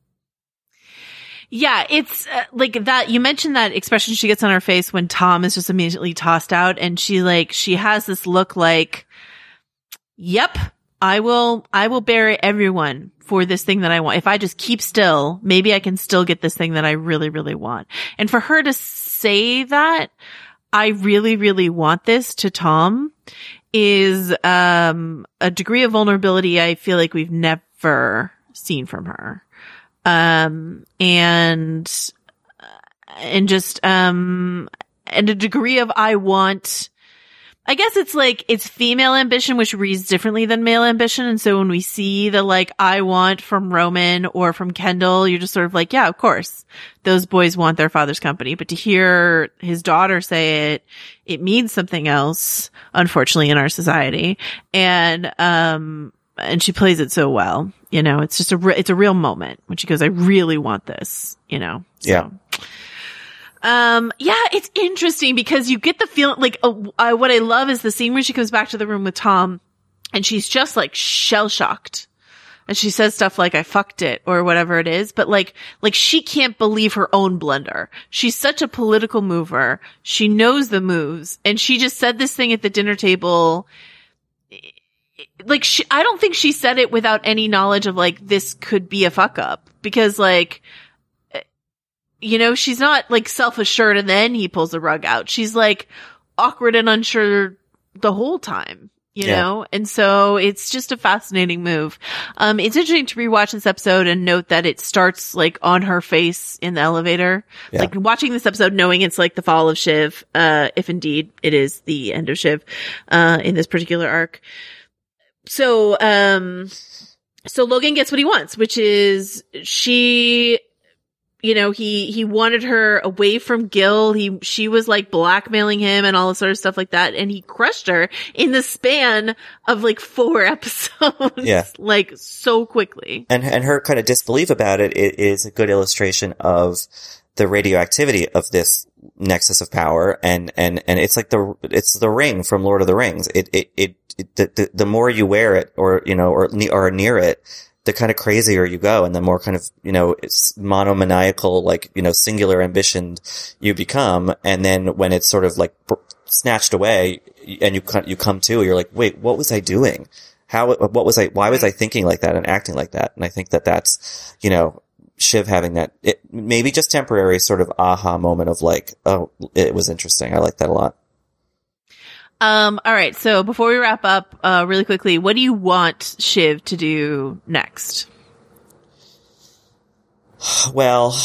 Yeah, it's like that. You mentioned that expression she gets on her face when Tom is just immediately tossed out, and she has this look like, yep, I will bury everyone for this thing that I want. If I just keep still, maybe I can still get this thing that I really, really want. And for her to say that, I really, really want this to Tom is, a degree of vulnerability I feel like we've never seen from her. And a degree of I guess it's like, it's female ambition, which reads differently than male ambition. And so when we see the like, I want from Roman or from Kendall, you're just sort of like, yeah, of course, those boys want their father's company. But to hear his daughter say it means something else, unfortunately, in our society. And she plays it so well. You know, it's just it's a real moment when she goes, I really want this, you know? So. Yeah. It's interesting because you get the feeling like, what I love is the scene where she comes back to the room with Tom and she's just like shell shocked. And she says stuff like, I fucked it or whatever it is. But like she can't believe her own blunder. She's such a political mover. She knows the moves. And she just said this thing at the dinner table. Like I don't think she said it without any knowledge of like, this could be a fuck up because like, you know, she's not like self-assured and then he pulls the rug out. She's like awkward and unsure the whole time, you know? And so it's just a fascinating move. It's interesting to rewatch this episode and note that it starts like on her face in the elevator. Yeah. Like watching this episode knowing it's like the fall of Shiv, if indeed it is the end of Shiv, in this particular arc. So Logan gets what he wants, which is you know, he wanted her away from Gil. She was like blackmailing him and all this sort of stuff like that. And he crushed her in the span of like 4 episodes. Yeah. Like so quickly. And her kind of disbelief about it is a good illustration of the radioactivity of this nexus of power. And it's like it's the ring from Lord of the Rings. The more you wear it or near it, the kind of crazier you go and the more kind of, you know, it's monomaniacal, like, you know, singular ambitioned you become. And then when it's sort of like snatched away and you come to, you're like, wait, what was I doing? Why was I thinking like that and acting like that? And I think that's, you know, Shiv having that, it maybe just temporary sort of aha moment of like, oh, it was interesting. I like that a lot. All right. So before we wrap up, really quickly, what do you want Shiv to do next? Well,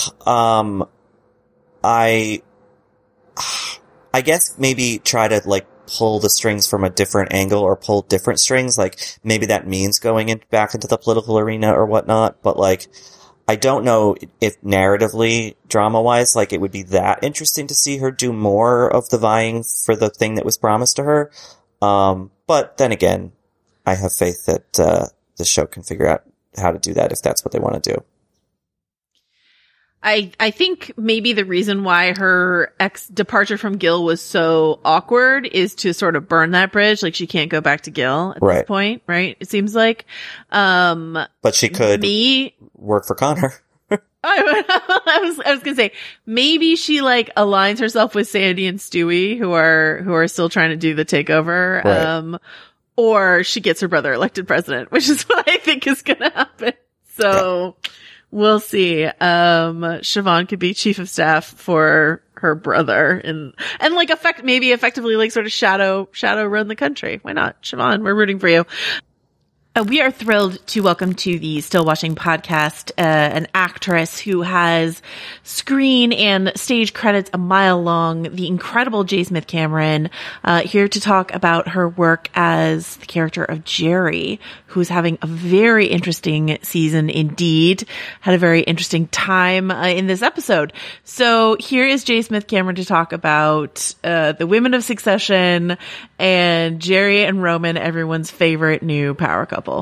I guess maybe try to like pull the strings from a different angle or pull different strings. Like maybe that means going back into the political arena or whatnot, but like, I don't know if narratively, drama-wise, like it would be that interesting to see her do more of the vying for the thing that was promised to her. But then again, I have faith that the show can figure out how to do that if that's what they want to do. I think maybe the reason why her departure from Gil was so awkward is to sort of burn that bridge. Like she can't go back to Gil at this point, right? It seems like. But she could work for Connor. I was gonna say maybe she like aligns herself with Sandy and Stewie who are still trying to do the takeover. Right. Or she gets her brother elected president, which is what I think is gonna happen. So we'll see. Siobhan could be chief of staff for her brother and like effectively like sort of shadow run the country. Why not? Siobhan, we're rooting for you. We are thrilled to welcome to the Still Watching podcast an actress who has screen and stage credits a mile long, the incredible J. Smith-Cameron, here to talk about her work as the character of Jerry, who's having a very interesting season indeed, had a very interesting time in this episode. So here is J. Smith-Cameron to talk about the women of Succession and Jerry and Roman, everyone's favorite new power couple.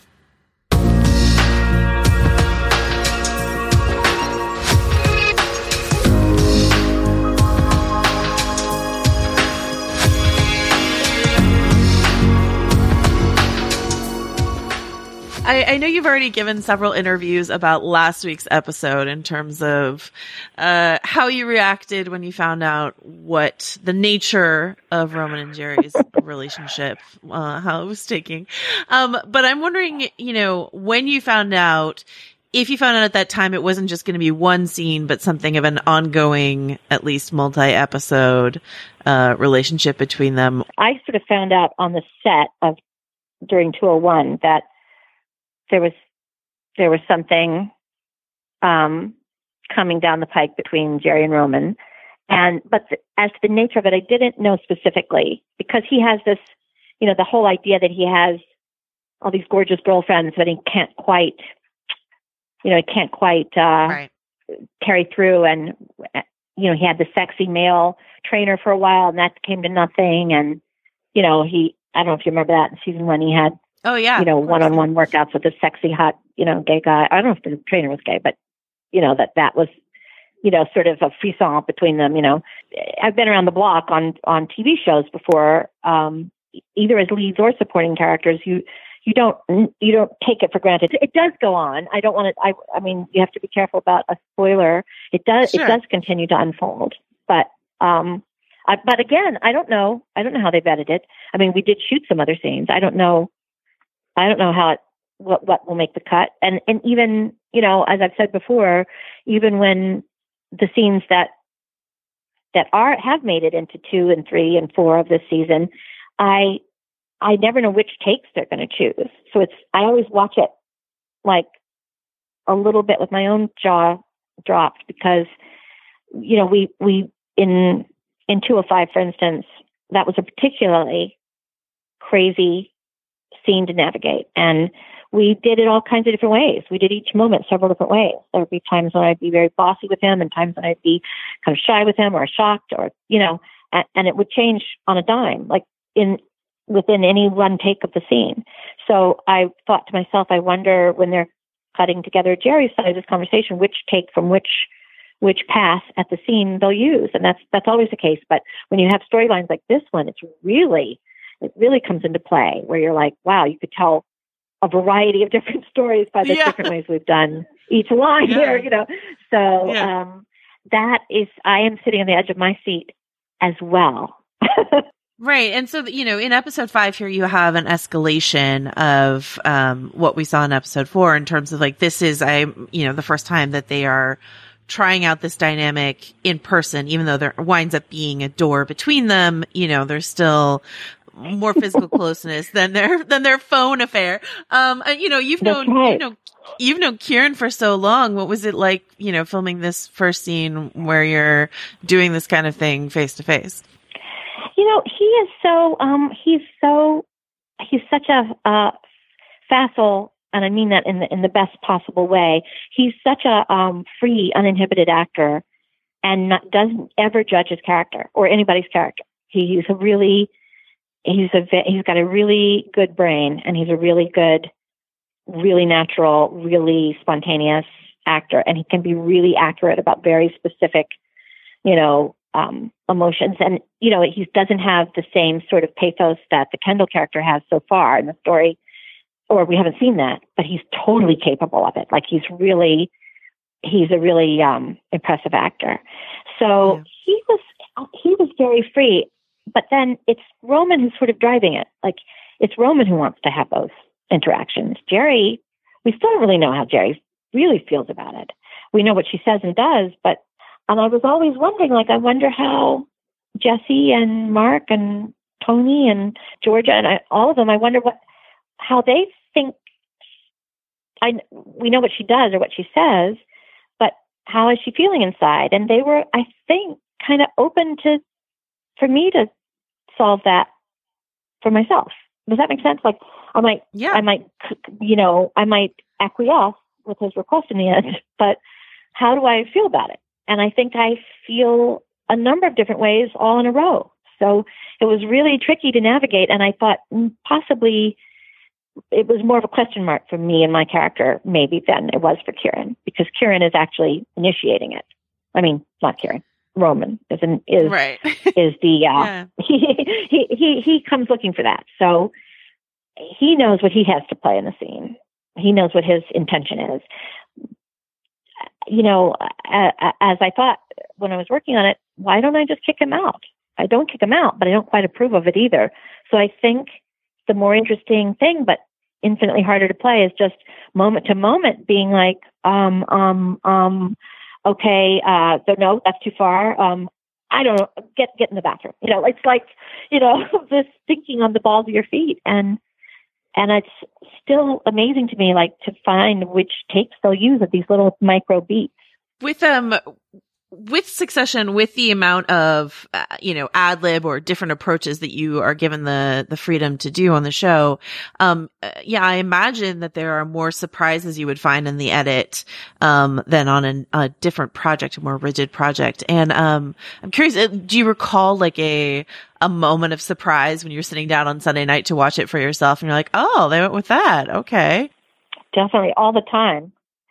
I know you've already given several interviews about last week's episode in terms of how you reacted when you found out what the nature of Roman and Jerry's relationship, how it was taking. But I'm wondering, when you found out, if you found out at that time it wasn't just going to be one scene, but something of an ongoing, at least multi-episode relationship between them. I sort of found out on the set of during 201 that there was something coming down the pike between Jerry and Roman, but as to the nature of it, I didn't know specifically because he has this, the whole idea that he has all these gorgeous girlfriends that he can't quite carry through, and he had the sexy male trainer for a while, and that came to nothing, and I don't know if you remember that in season 1, he had. Oh yeah. One-on-one workouts with a sexy, hot, gay guy. I don't know if the trainer was gay, but, that was, sort of a frisson between them, I've been around the block on TV shows before, either as leads or supporting characters. You don't take it for granted. It does go on. I don't want to, I mean, you have to be careful about a spoiler. It does continue to unfold, but again, I don't know how they've edited it. I mean, we did shoot some other scenes. I don't know how what will make the cut. And even, as I've said before, even when the scenes that have made it into 2 and 3 and 4 of this season, I never know which takes they're going to choose. So I always watch it like a little bit with my own jaw dropped because, we in 205, for instance, that was a particularly crazy scene to navigate, and we did it all kinds of different ways. We did each moment several different ways. There would be times when I'd be very bossy with him and times when I'd be kind of shy with him or shocked or, and it would change on a dime, like within any one take of the scene. So I thought to myself, I wonder when they're cutting together Jerry's side of this conversation, which take from which path at the scene they'll use. And that's always the case. But when you have storylines like this one, it really comes into play where you're like, wow, you could tell a variety of different stories by the different ways we've done each line here, So that is, I am sitting on the edge of my seat as well. Right. And so, in episode 5 here, you have an escalation of what we saw in episode 4 in terms of like, this is, the first time that they are trying out this dynamic in person, even though there winds up being a door between them, there's still more physical closeness than their phone affair. You've known Kieran for so long. What was it like, filming this first scene where you're doing this kind of thing face to face? He is he's such a facile, and I mean that in the best possible way. He's such a free, uninhibited actor, and doesn't ever judge his character or anybody's character. He's got a really good brain, and he's a really good, really natural, really spontaneous actor, and he can be really accurate about very specific, emotions. And, he doesn't have the same sort of pathos that the Kendall character has so far in the story, or we haven't seen that, but he's totally capable of it. Like he's a really impressive actor. So he was very free, but then it's Roman who's sort of driving it. Like it's Roman who wants to have those interactions. Jerry, we still don't really know how Jerry really feels about it. We know what she says and does, and I was always wondering, like, I wonder how Jesse and Mark and Tony and Georgia and all of them, I wonder how they think. We know what she does or what she says, but how is she feeling inside? And they were, I think, kind of open for me to solve that for myself. Does that make sense? Like, I might acquiesce with his request in the end, but how do I feel about it? And I think I feel a number of different ways all in a row. So it was really tricky to navigate. And I thought possibly it was more of a question mark for me and my character maybe than it was for Kieran, because Kieran is actually initiating it. I mean, not Kieran. Roman is right. Is the he comes looking for that. So he knows what he has to play in the scene. He knows what his intention is. As I thought when I was working on it, why don't I just kick him out? I don't kick him out, but I don't quite approve of it either. So I think the more interesting thing, but infinitely harder to play, is just moment to moment being like, okay, no, that's too far. I don't know, get in the bathroom. It's like, this thinking on the balls of your feet. And it's still amazing to me, like, to find which takes they'll use of these little micro beats. With Succession, with the amount of, ad lib or different approaches that you are given the freedom to do on the show. I imagine that there are more surprises you would find in the edit, than on a different project, a more rigid project. And, I'm curious, do you recall like a moment of surprise when you're sitting down on Sunday night to watch it for yourself and you're like, oh, they went with that. Okay. Definitely. All the time.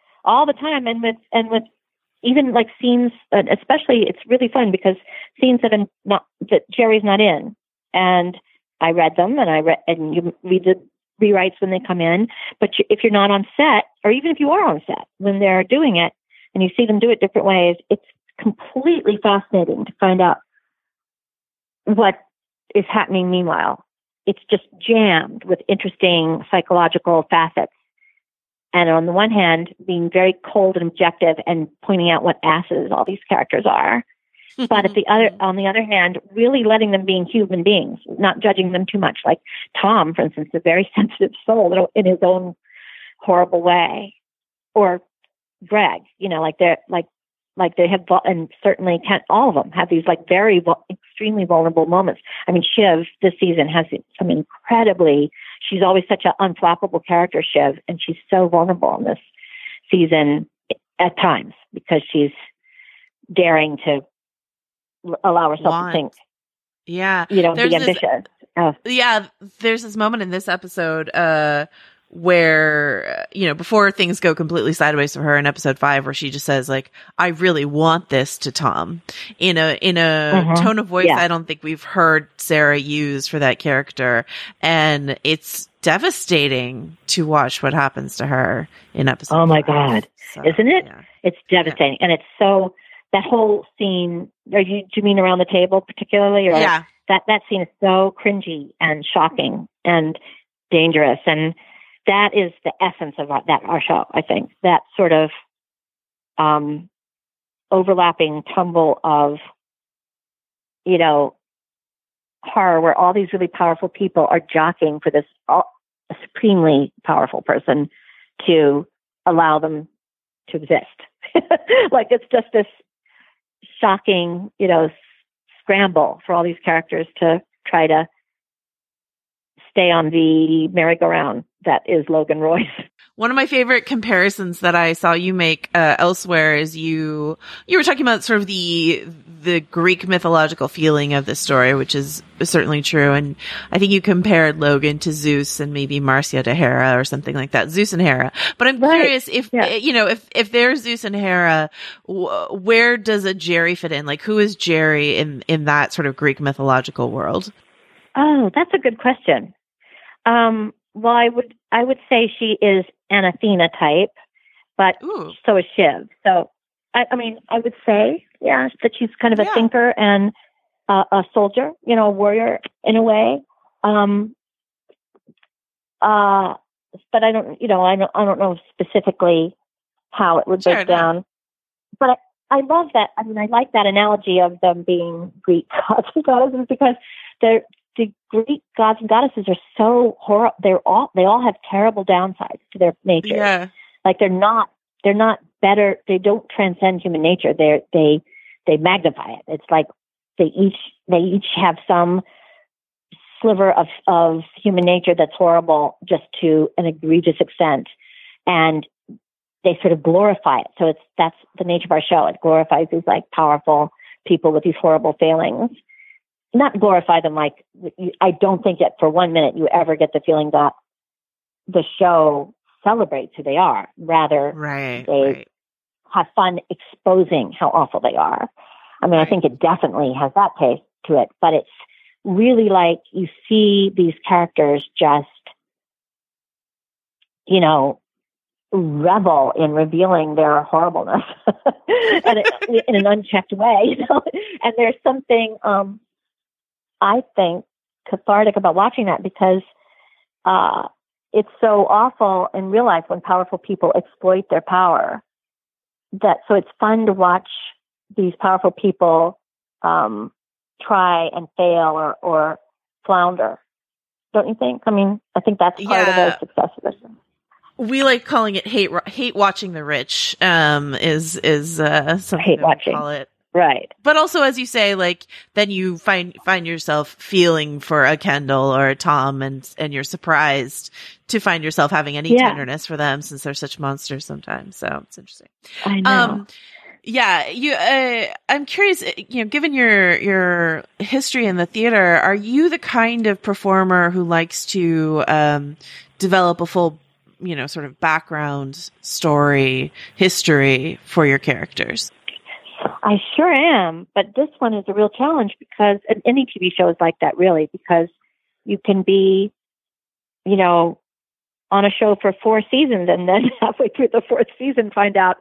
And with even like scenes, especially, it's really fun because scenes that Jerry's not in, and I read them, and you read the rewrites when they come in. But if you're not on set, or even if you are on set when they're doing it, and you see them do it different ways, it's completely fascinating to find out what is happening. Meanwhile, it's just jammed with interesting psychological facets. And on the one hand, being very cold and objective and pointing out what asses all these characters are. But on the other hand, really letting them be human beings, not judging them too much. Like Tom, for instance, a very sensitive soul in his own horrible way. Or Greg, they have, and certainly all of them have these like very extremely vulnerable moments. I mean, Shiv this season has some incredibly, she's always such an unflappable character, Shiv, and she's so vulnerable in this season at times because she's daring to allow herself to think. Yeah. Be ambitious. There's this moment in this episode, where, before things go completely sideways for her in episode 5, where she just says like, I really want this to Tom in a tone of voice I don't think we've heard Sarah use for that character. And it's devastating to watch what happens to her in episode 5. Oh my God. So, isn't it? Yeah. It's devastating. And it's so, that whole scene, do you mean around the table particularly? Or that scene is so cringy and shocking and dangerous. And that is the essence of our show, I think. That sort of overlapping tumble of, horror, where all these really powerful people are jockeying for this supremely powerful person to allow them to exist. Like it's just this shocking, scramble for all these characters to try to stay on the merry-go-round that is Logan Roy's. One of my favorite comparisons that I saw you make elsewhere is you were talking about sort of the Greek mythological feeling of this story, which is certainly true. And I think you compared Logan to Zeus and maybe Marcia to Hera or something like that, Zeus and Hera. But I'm curious if, if there's Zeus and Hera, where does a Jerry fit in? Like, who is Jerry in that sort of Greek mythological world? Oh, that's a good question. Well, I would say she is an Athena type, but so is Shiv. So, I would say, that she's kind of a thinker and a soldier, a warrior in a way. But I don't know specifically how it would break down. But I love that. I like that analogy of them being Greek gods and goddesses because the Greek gods and goddesses are so horrible. They all have terrible downsides to their nature. Yeah. Like they're not better. They don't transcend human nature. They magnify it. It's like they each have some sliver of human nature that's horrible just to an egregious extent, and they sort of glorify it. So that's the nature of our show. It glorifies these like powerful people with these horrible failings. Not glorify them like, I don't think that for 1 minute you ever get the feeling that the show celebrates who they are. Rather, they have fun exposing how awful they are. I think it definitely has that taste to it, but it's really like you see these characters just, revel in revealing their horribleness and in an unchecked way, And there's something, I think, cathartic about watching that because it's so awful in real life when powerful people exploit their power. So it's fun to watch these powerful people try and fail or flounder. Don't you think? I think that's part of the success of this. We like calling it hate watching the rich. Is something hate watching. We call it. Right. But also, as you say, like, then you find yourself feeling for a Kendall or a Tom and you're surprised to find yourself having any tenderness for them since they're such monsters sometimes. So it's interesting. I know. I'm curious, given your history in the theater, are you the kind of performer who likes to, develop a full, sort of background story, history for your characters? I sure am, but this one is a real challenge because any TV show is like that, really, because you can be, on a show for 4 seasons and then halfway through the 4th season find out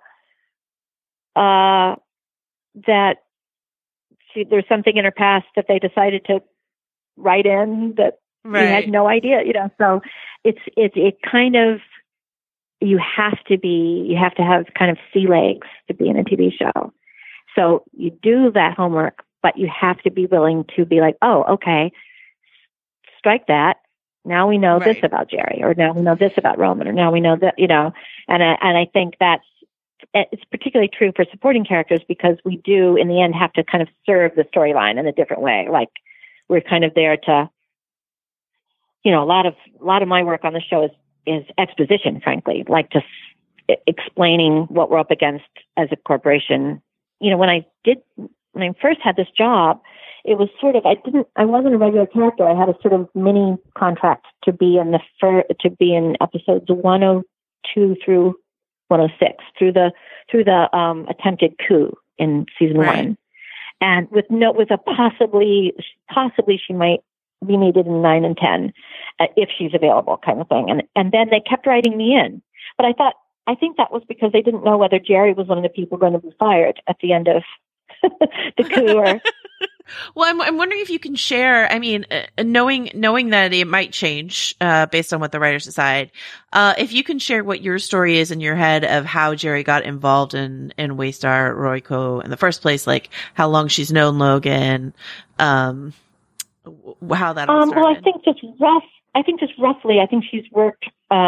that there's something in her past that they decided to write in that you had no idea, So it kind of, you have to have kind of sea legs to be in a TV show. So you do that homework, but you have to be willing to be like, oh, okay, strike that. Now we know this about Jerry, or now we know this about Roman, or now we know that, and I think it's particularly true for supporting characters because we do, in the end, have to kind of serve the storyline in a different way. Like we're kind of there to, a lot of my work on the show is exposition, frankly, like just explaining what we're up against as a corporation. When I first had this job, it was sort of, I wasn't a regular character. I had a sort of mini contract to be in episodes 102 through 106 through the attempted coup in season 1, and with a possibly she might be needed in 9 and 10 if she's available, kind of thing. And then they kept writing me in, but I think that was because they didn't know whether Jerry was one of the people going to be fired at the end of the coup. Or... Well, I'm wondering if you can share, knowing that it might change based on what the writers decide, if you can share what your story is in your head of how Jerry got involved in Waystar Royco in the first place, like how long she's known Logan, how that all started. Well, I think just roughly, she's worked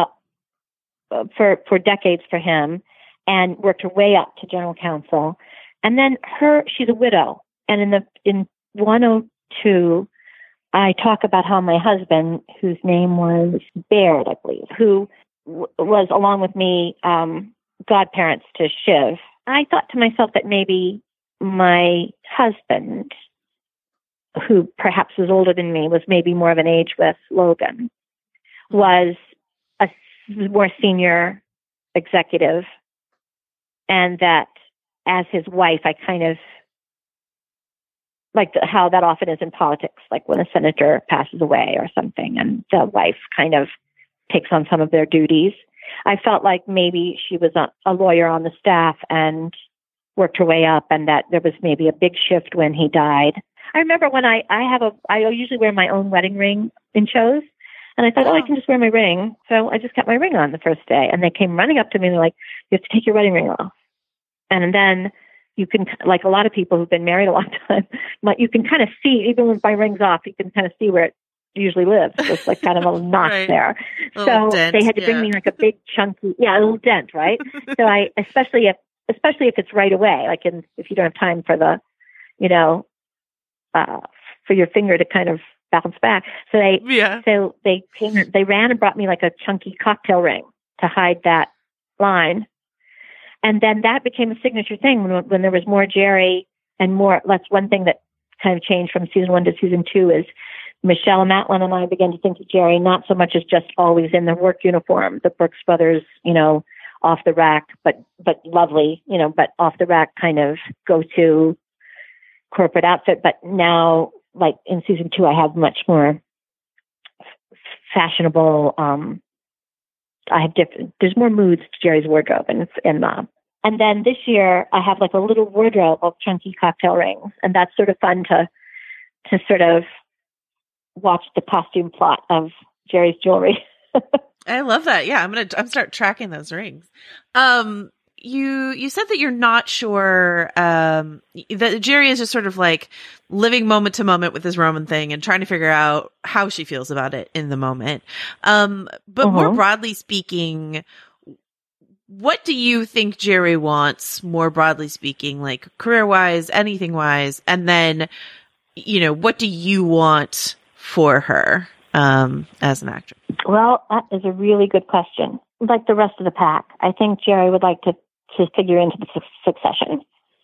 for decades for him and worked her way up to general counsel. And then she's a widow. And in 102, I talk about how my husband, whose name was Baird, I believe, who was, along with me, godparents to Shiv, I thought to myself that maybe my husband, who perhaps was older than me, was maybe more of an age with Logan, was a more senior executive, and that as his wife, I kind of like how that often is in politics, like when a senator passes away or something and the wife kind of takes on some of their duties. I felt like maybe she was a lawyer on the staff and worked her way up, and that there was maybe a big shift when he died. I remember when I usually wear my own wedding ring in shows, and I thought, I can just wear my ring. So I just got my ring on the first day, and they came running up to me and they're like, you have to take your wedding ring off. And then you can, like a lot of people who've been married a long time, you can kind of see, even when my ring's off, you can kind of see where it usually lives. It's like kind of a notch right. there. So dent, they had to bring me like a big chunky, a little dent, right? So I, especially if it's right away, like if you don't have time for the, for your finger to kind of bounce back. So they ran and brought me like a chunky cocktail ring to hide that line. And then that became a signature thing when there was more Jerry and more. That's one thing that kind of changed from season 1 to season 2 is Michelle Matlin and I began to think of Jerry not so much as just always in the work uniform, the Brooks Brothers, off the rack, but lovely, but off the rack kind of go to corporate outfit. But now, like in season 2, I have much more fashionable. I have there's more moods to Jerry's wardrobe, and then this year I have like a little wardrobe of chunky cocktail rings, and that's sort of fun to sort of watch the costume plot of Jerry's jewelry. I love that. Yeah, I'm start tracking those rings. You said that you're not sure that Jerry is just sort of like living moment to moment with this Roman thing and trying to figure out how she feels about it in the moment. But more broadly speaking, what do you think Jerry wants, more broadly speaking, like career-wise, anything-wise? And then, what do you want for her as an actress? Well, that is a really good question. Like the rest of the pack, I think Jerry would like to figure into the succession.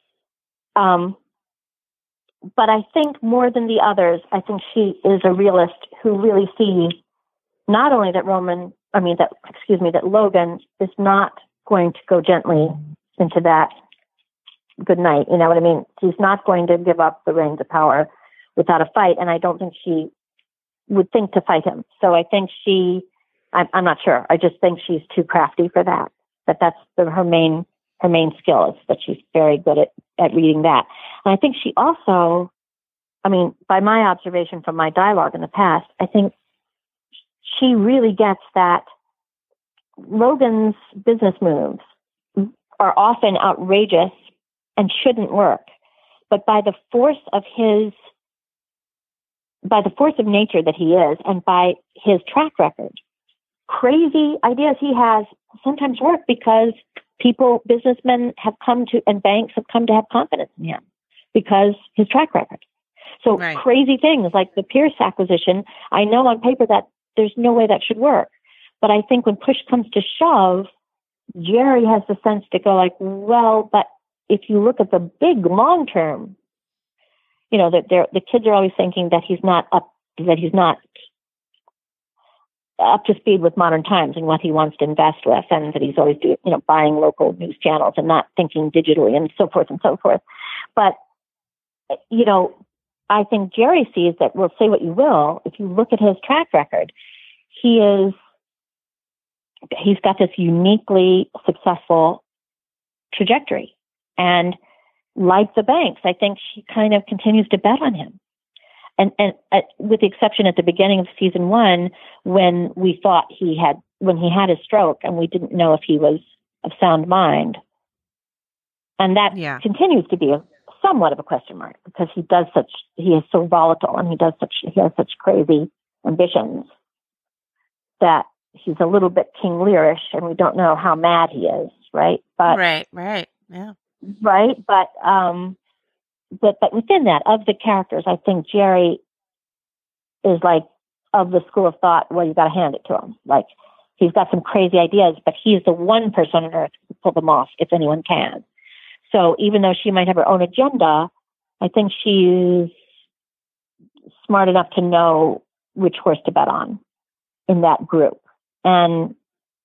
But I think more than the others, I think she is a realist who really sees not only that that Logan is not going to go gently into that good night. You know what I mean? She's not going to give up the reins of power without a fight. And I don't think she would think to fight him. So I think I'm not sure. I just think she's too crafty for that. That's her main skill is that she's very good at reading that. And I think she also, by my observation from my dialogue in the past, I think she really gets that Logan's business moves are often outrageous and shouldn't work. But by the force of nature that he is, and by his track record, crazy ideas he has sometimes work because businessmen have come to, and banks have come to have confidence in him because his track record. So crazy things like the Pierce acquisition, I know on paper that there's no way that should work. But I think when push comes to shove, Jerry has the sense to go like, well, but if you look at the big long term, that the kids are always thinking that he's not up to speed with modern times and what he wants to invest with, and that he's always buying local news channels and not thinking digitally and so forth and so forth. But, I think Jerry sees that, well, say what you will, if you look at his track record, he's got this uniquely successful trajectory. And like the banks, I think she kind of continues to bet on him. And with the exception at the beginning of season 1, when we thought when he had his stroke and we didn't know if he was of sound mind. And that continues to be somewhat of a question mark because he is so volatile and he has such crazy ambitions that he's a little bit King Learish and we don't know how mad he is, right? But right. Yeah. Right. But within that, of the characters, I think Jerry is like of the school of thought, well, you got to hand it to him. Like, he's got some crazy ideas, but he's the one person on earth who can pull them off if anyone can. So even though she might have her own agenda, I think she's smart enough to know which horse to bet on in that group. And,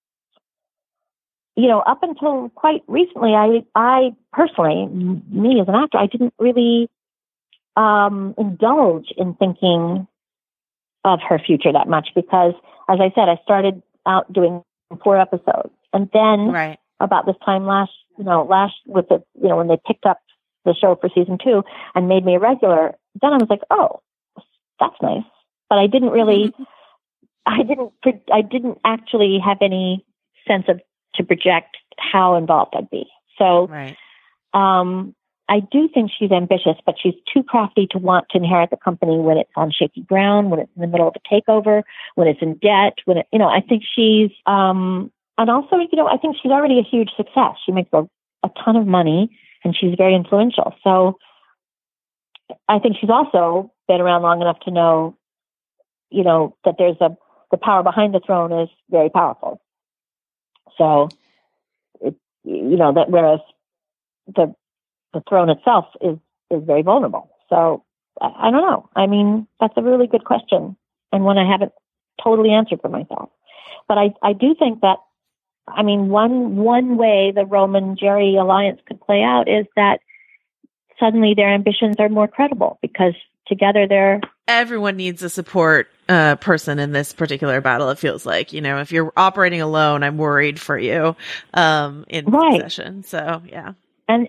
you know, up until quite recently, I personally, me as an actor, I didn't really indulge in thinking of her future that much because, as I said, I started out doing 4 episodes. And then about this time last with the, you know, when they picked up the show for season 2 and made me a regular, then I was like, oh, that's nice. But I didn't really, I didn't actually have any sense of to project how involved I'd be. So, I do think she's ambitious, but she's too crafty to want to inherit the company when it's on shaky ground, when it's in the middle of a takeover, when it's in debt, when it, you know, I think she's, and also, you know, I think she's already a huge success. She makes a ton of money and she's very influential. So I think she's also been around long enough to know, you know, that there's the power behind the throne is very powerful. So, you know, that whereas the throne itself is very vulnerable. So I don't know. I mean, that's a really good question and one I haven't totally answered for myself. But I do think that, I mean, one way the Roman-Jerry alliance could play out is that suddenly their ambitions are more credible because together they're... Everyone needs a support person in this particular battle, it feels like. You know, if you're operating alone, I'm worried for you in succession. So, yeah. And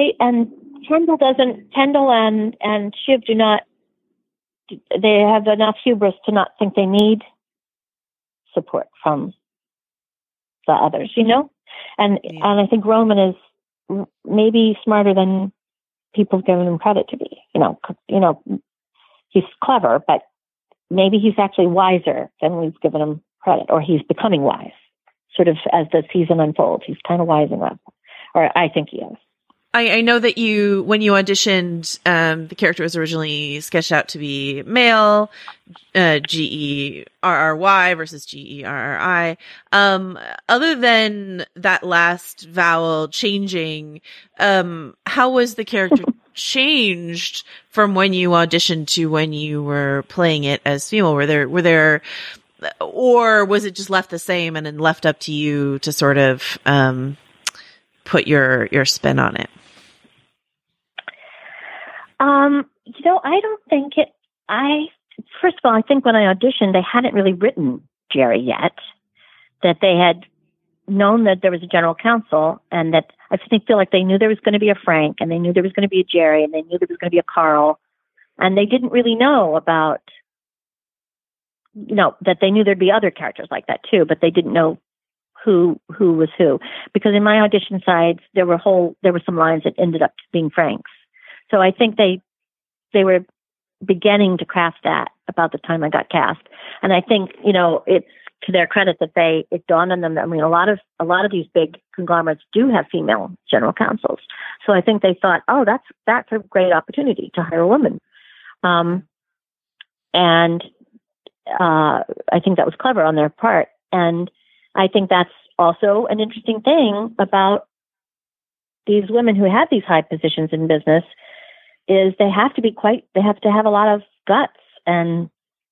Kendall and Shiv do not, they have enough hubris to not think they need support from the others, you know? And I think Roman is maybe smarter than people have given him credit to be. You know, he's clever, but maybe he's actually wiser than we've given him credit, or he's becoming wise. Sort of as the season unfolds, he's kind of wising up, or I think he is. I know that when you auditioned, the character was originally sketched out to be male, Gerry versus Gerri. Other than that last vowel changing, how was the character changed from when you auditioned to when you were playing it as female? Were there, or was it just left the same and then left up to you to sort of, put your spin on it? You know, I don't think first of all, I think when I auditioned, they hadn't really written Gerry yet, that they had known that there was a general counsel and that I feel like they knew there was going to be a Frank and they knew there was going to be a Gerry and they knew there was going to be a Carl, and they didn't really know about, you know, that they knew there'd be other characters like that too, but they didn't know who was who, because in my audition sides, there were some lines that ended up being Franks. So I think they were beginning to craft that about the time I got cast. And I think, you know, it's to their credit that it dawned on them. I mean, a lot of these big conglomerates do have female general counsels. So I think they thought, oh, that's a great opportunity to hire a woman. And I think that was clever on their part. And I think that's also an interesting thing about these women who have these high positions in business is they have to have a lot of guts. And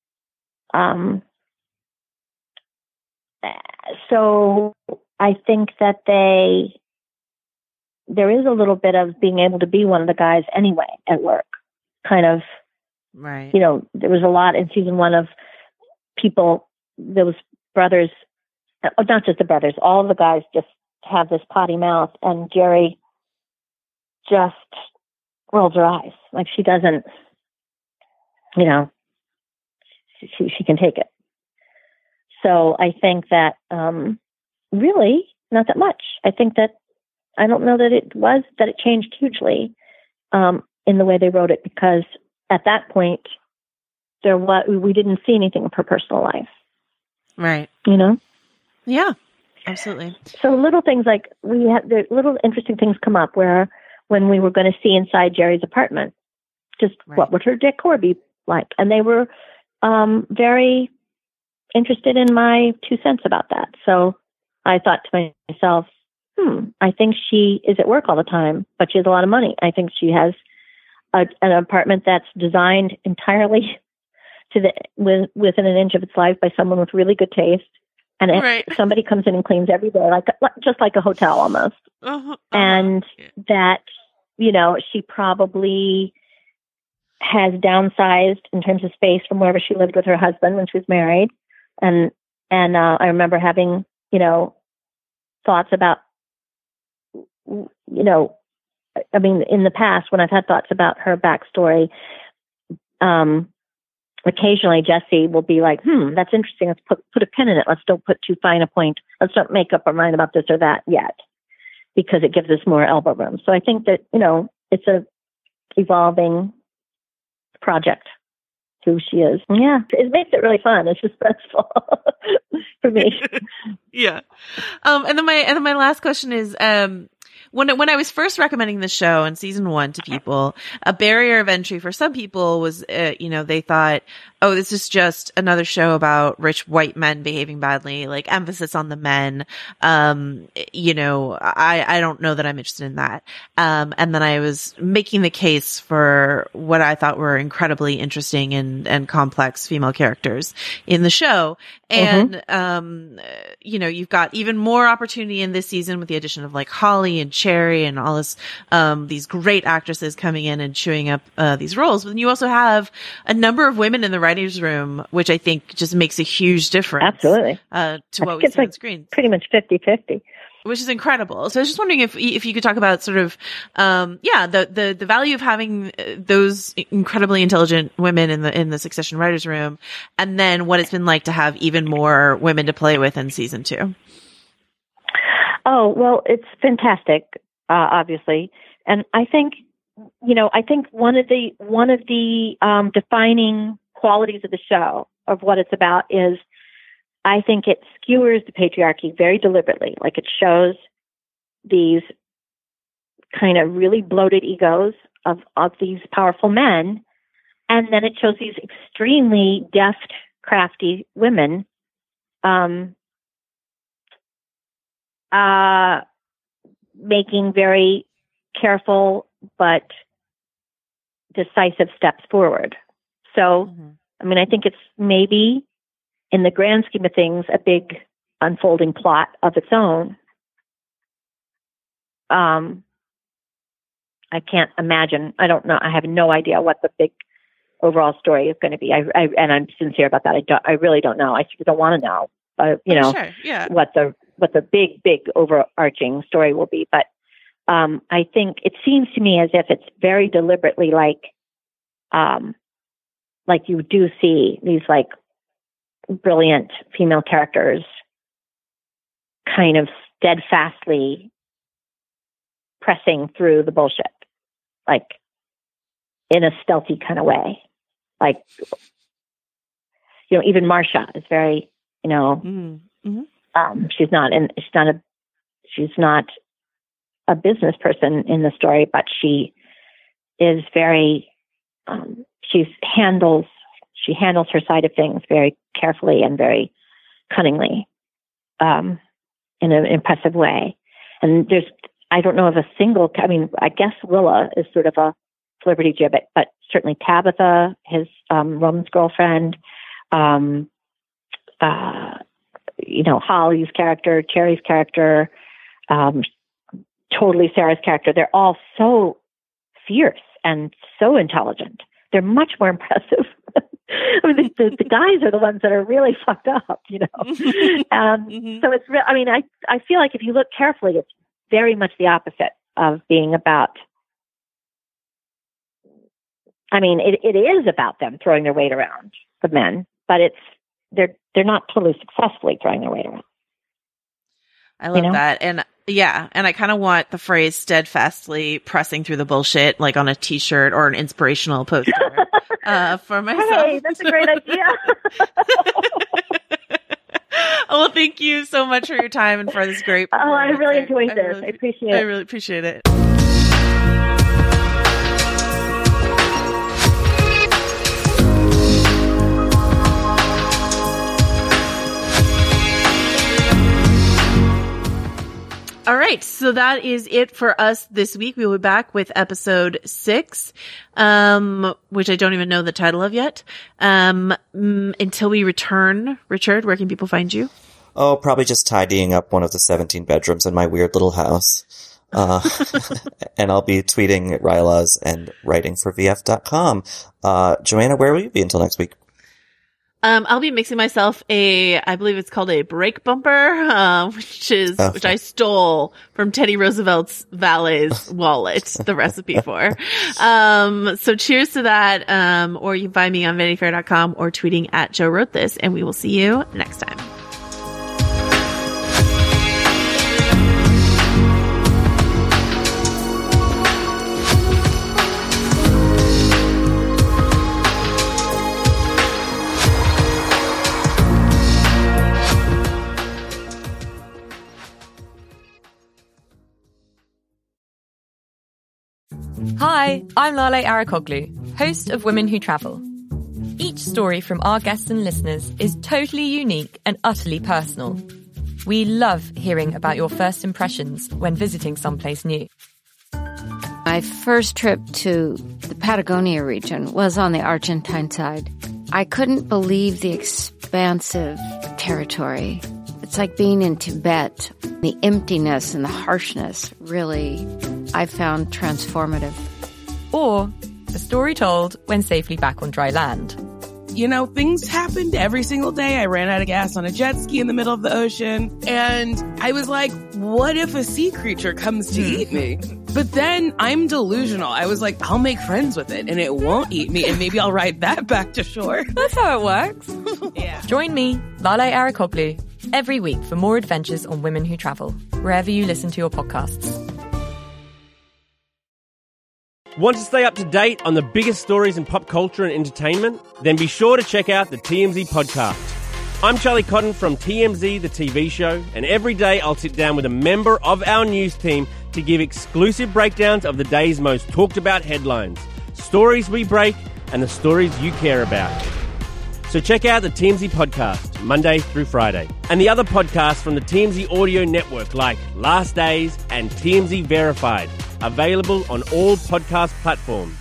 so I think that there is a little bit of being able to be one of the guys anyway at work, kind of, right. You know, there was a lot in season 1 of people, there was brothers, not just the brothers, all the guys just have this potty mouth, and Gerry just rolls her eyes. Like she doesn't, you know, she can take it. So I think that really not that much. I think that I don't know that it changed hugely in the way they wrote it, because at that point we didn't see anything of her personal life. Right. You know? Yeah, absolutely. So little things like the little interesting things come up where when we were going to see inside Gerry's apartment, just what would her decor be like? And they were very interested in my 2 cents about that. So I thought to myself, I think she is at work all the time, but she has a lot of money. I think she has an apartment that's designed entirely within an inch of its life by someone with really good taste. And if somebody comes in and cleans every day, just like a hotel almost. And that, she probably has downsized in terms of space from wherever she lived with her husband when she was married. And I remember having, thoughts about, in the past when I've had thoughts about her backstory, occasionally Jesse will be like, that's interesting. Let's put a pin in it. Let's don't put too fine a point. Let's not make up our mind about this or that yet, because it gives us more elbow room. So I think that, it's a evolving project, who she is. Yeah. It makes it really fun. It's just stressful for me. Yeah. And then my last question is, when I was first recommending the show in season 1 to people, a barrier of entry for some people was, they thought, oh, this is just another show about rich white men behaving badly, like emphasis on the men. I don't know that I'm interested in that. And then I was making the case for what I thought were incredibly interesting and complex female characters in the show. And, you've got even more opportunity in this season with the addition of like Holly and Cherry and all this, these great actresses coming in and chewing up, these roles. But then you also have a number of women in the writing writer's room, which I think just makes a huge difference. Absolutely. To what we see on screen. Pretty much 50-50. Which is incredible. So I was just wondering if you could talk about sort of, the value of having those incredibly intelligent women in the Succession writers' room, and then what it's been like to have even more women to play with in season 2. Oh, well, it's fantastic, obviously. And I think one of the defining qualities of the show, of what it's about, is I think it skewers the patriarchy very deliberately. Like, it shows these kind of really bloated egos of these powerful men. And then it shows these extremely deft, crafty women, making very careful but decisive steps forward. So, I mean, I think it's maybe, in the grand scheme of things, a big unfolding plot of its own. I can't imagine. I don't know. I have no idea what the big overall story is going to be. And I'm sincere about that. I really don't know. I don't want to know. Sure. Yeah. What the big overarching story will be. But I think it seems to me as if it's very deliberately like you do see these like brilliant female characters kind of steadfastly pressing through the bullshit, like in a stealthy kind of way. Like, even Marcia is very, she's not a business person in the story, but she is very, she handles her side of things very carefully and very cunningly, in an impressive way. And I don't know of a single, I guess Willa is sort of a celebrity gibbet, but certainly Tabitha, his, Roman's girlfriend, Holly's character, Cherry's character, totally Sarah's character. They're all so fierce and so intelligent. They're much more impressive. The guys are the ones that are really fucked up, So it's real. I feel like if you look carefully, it's very much the opposite of being about. It is about them throwing their weight around, the men, but they're not totally successfully throwing their weight around. I love that. And yeah. And I kind of want the phrase steadfastly pressing through the bullshit, like on a t-shirt or an inspirational poster, for myself. Hey, that's a great idea. Well, thank you so much for your time and for this great performance. Oh, I really enjoyed this. I appreciate it. I really appreciate it. right. So that is it for us this week. We will be back with episode 6, which I don't even know the title of yet. Until we return, Richard, where can people find you? Oh, probably just tidying up one of the 17 bedrooms in my weird little house. And I'll be tweeting at Rylas and writing for VF.com. Joanna, where will you be until next week? I'll be mixing myself I believe it's called a brake bumper, which I stole from Teddy Roosevelt's valet's wallet, the recipe for. So cheers to that. Or you can find me on VanityFair.com or tweeting at Joe Wrote This, and we will see you next time. Hi, I'm Lale Arikoglu, host of Women Who Travel. Each story from our guests and listeners is totally unique and utterly personal. We love hearing about your first impressions when visiting someplace new. My first trip to the Patagonia region was on the Argentine side. I couldn't believe the expansive territory. It's like being in Tibet. The emptiness and the harshness really, I found transformative. Or a story told when safely back on dry land. You know, things happened every single day. I ran out of gas on a jet ski in the middle of the ocean. And I was like, what if a sea creature comes to eat me? But then I'm delusional. I was like, I'll make friends with it and it won't eat me. And maybe I'll ride that back to shore. That's how it works. Yeah. Join me, Lale Arikoglu, every week for more adventures on Women Who Travel, wherever you listen to your podcasts. Want to stay up to date on the biggest stories in pop culture and entertainment? Then be sure to check out the TMZ podcast. I'm Charlie Cotton from TMZ, the TV show, and every day I'll sit down with a member of our news team to give exclusive breakdowns of the day's most talked about headlines, stories we break, and the stories you care about. So check out the TMZ podcast, Monday through Friday, and the other podcasts from the TMZ audio network like Last Days and TMZ Verified, available on all podcast platforms.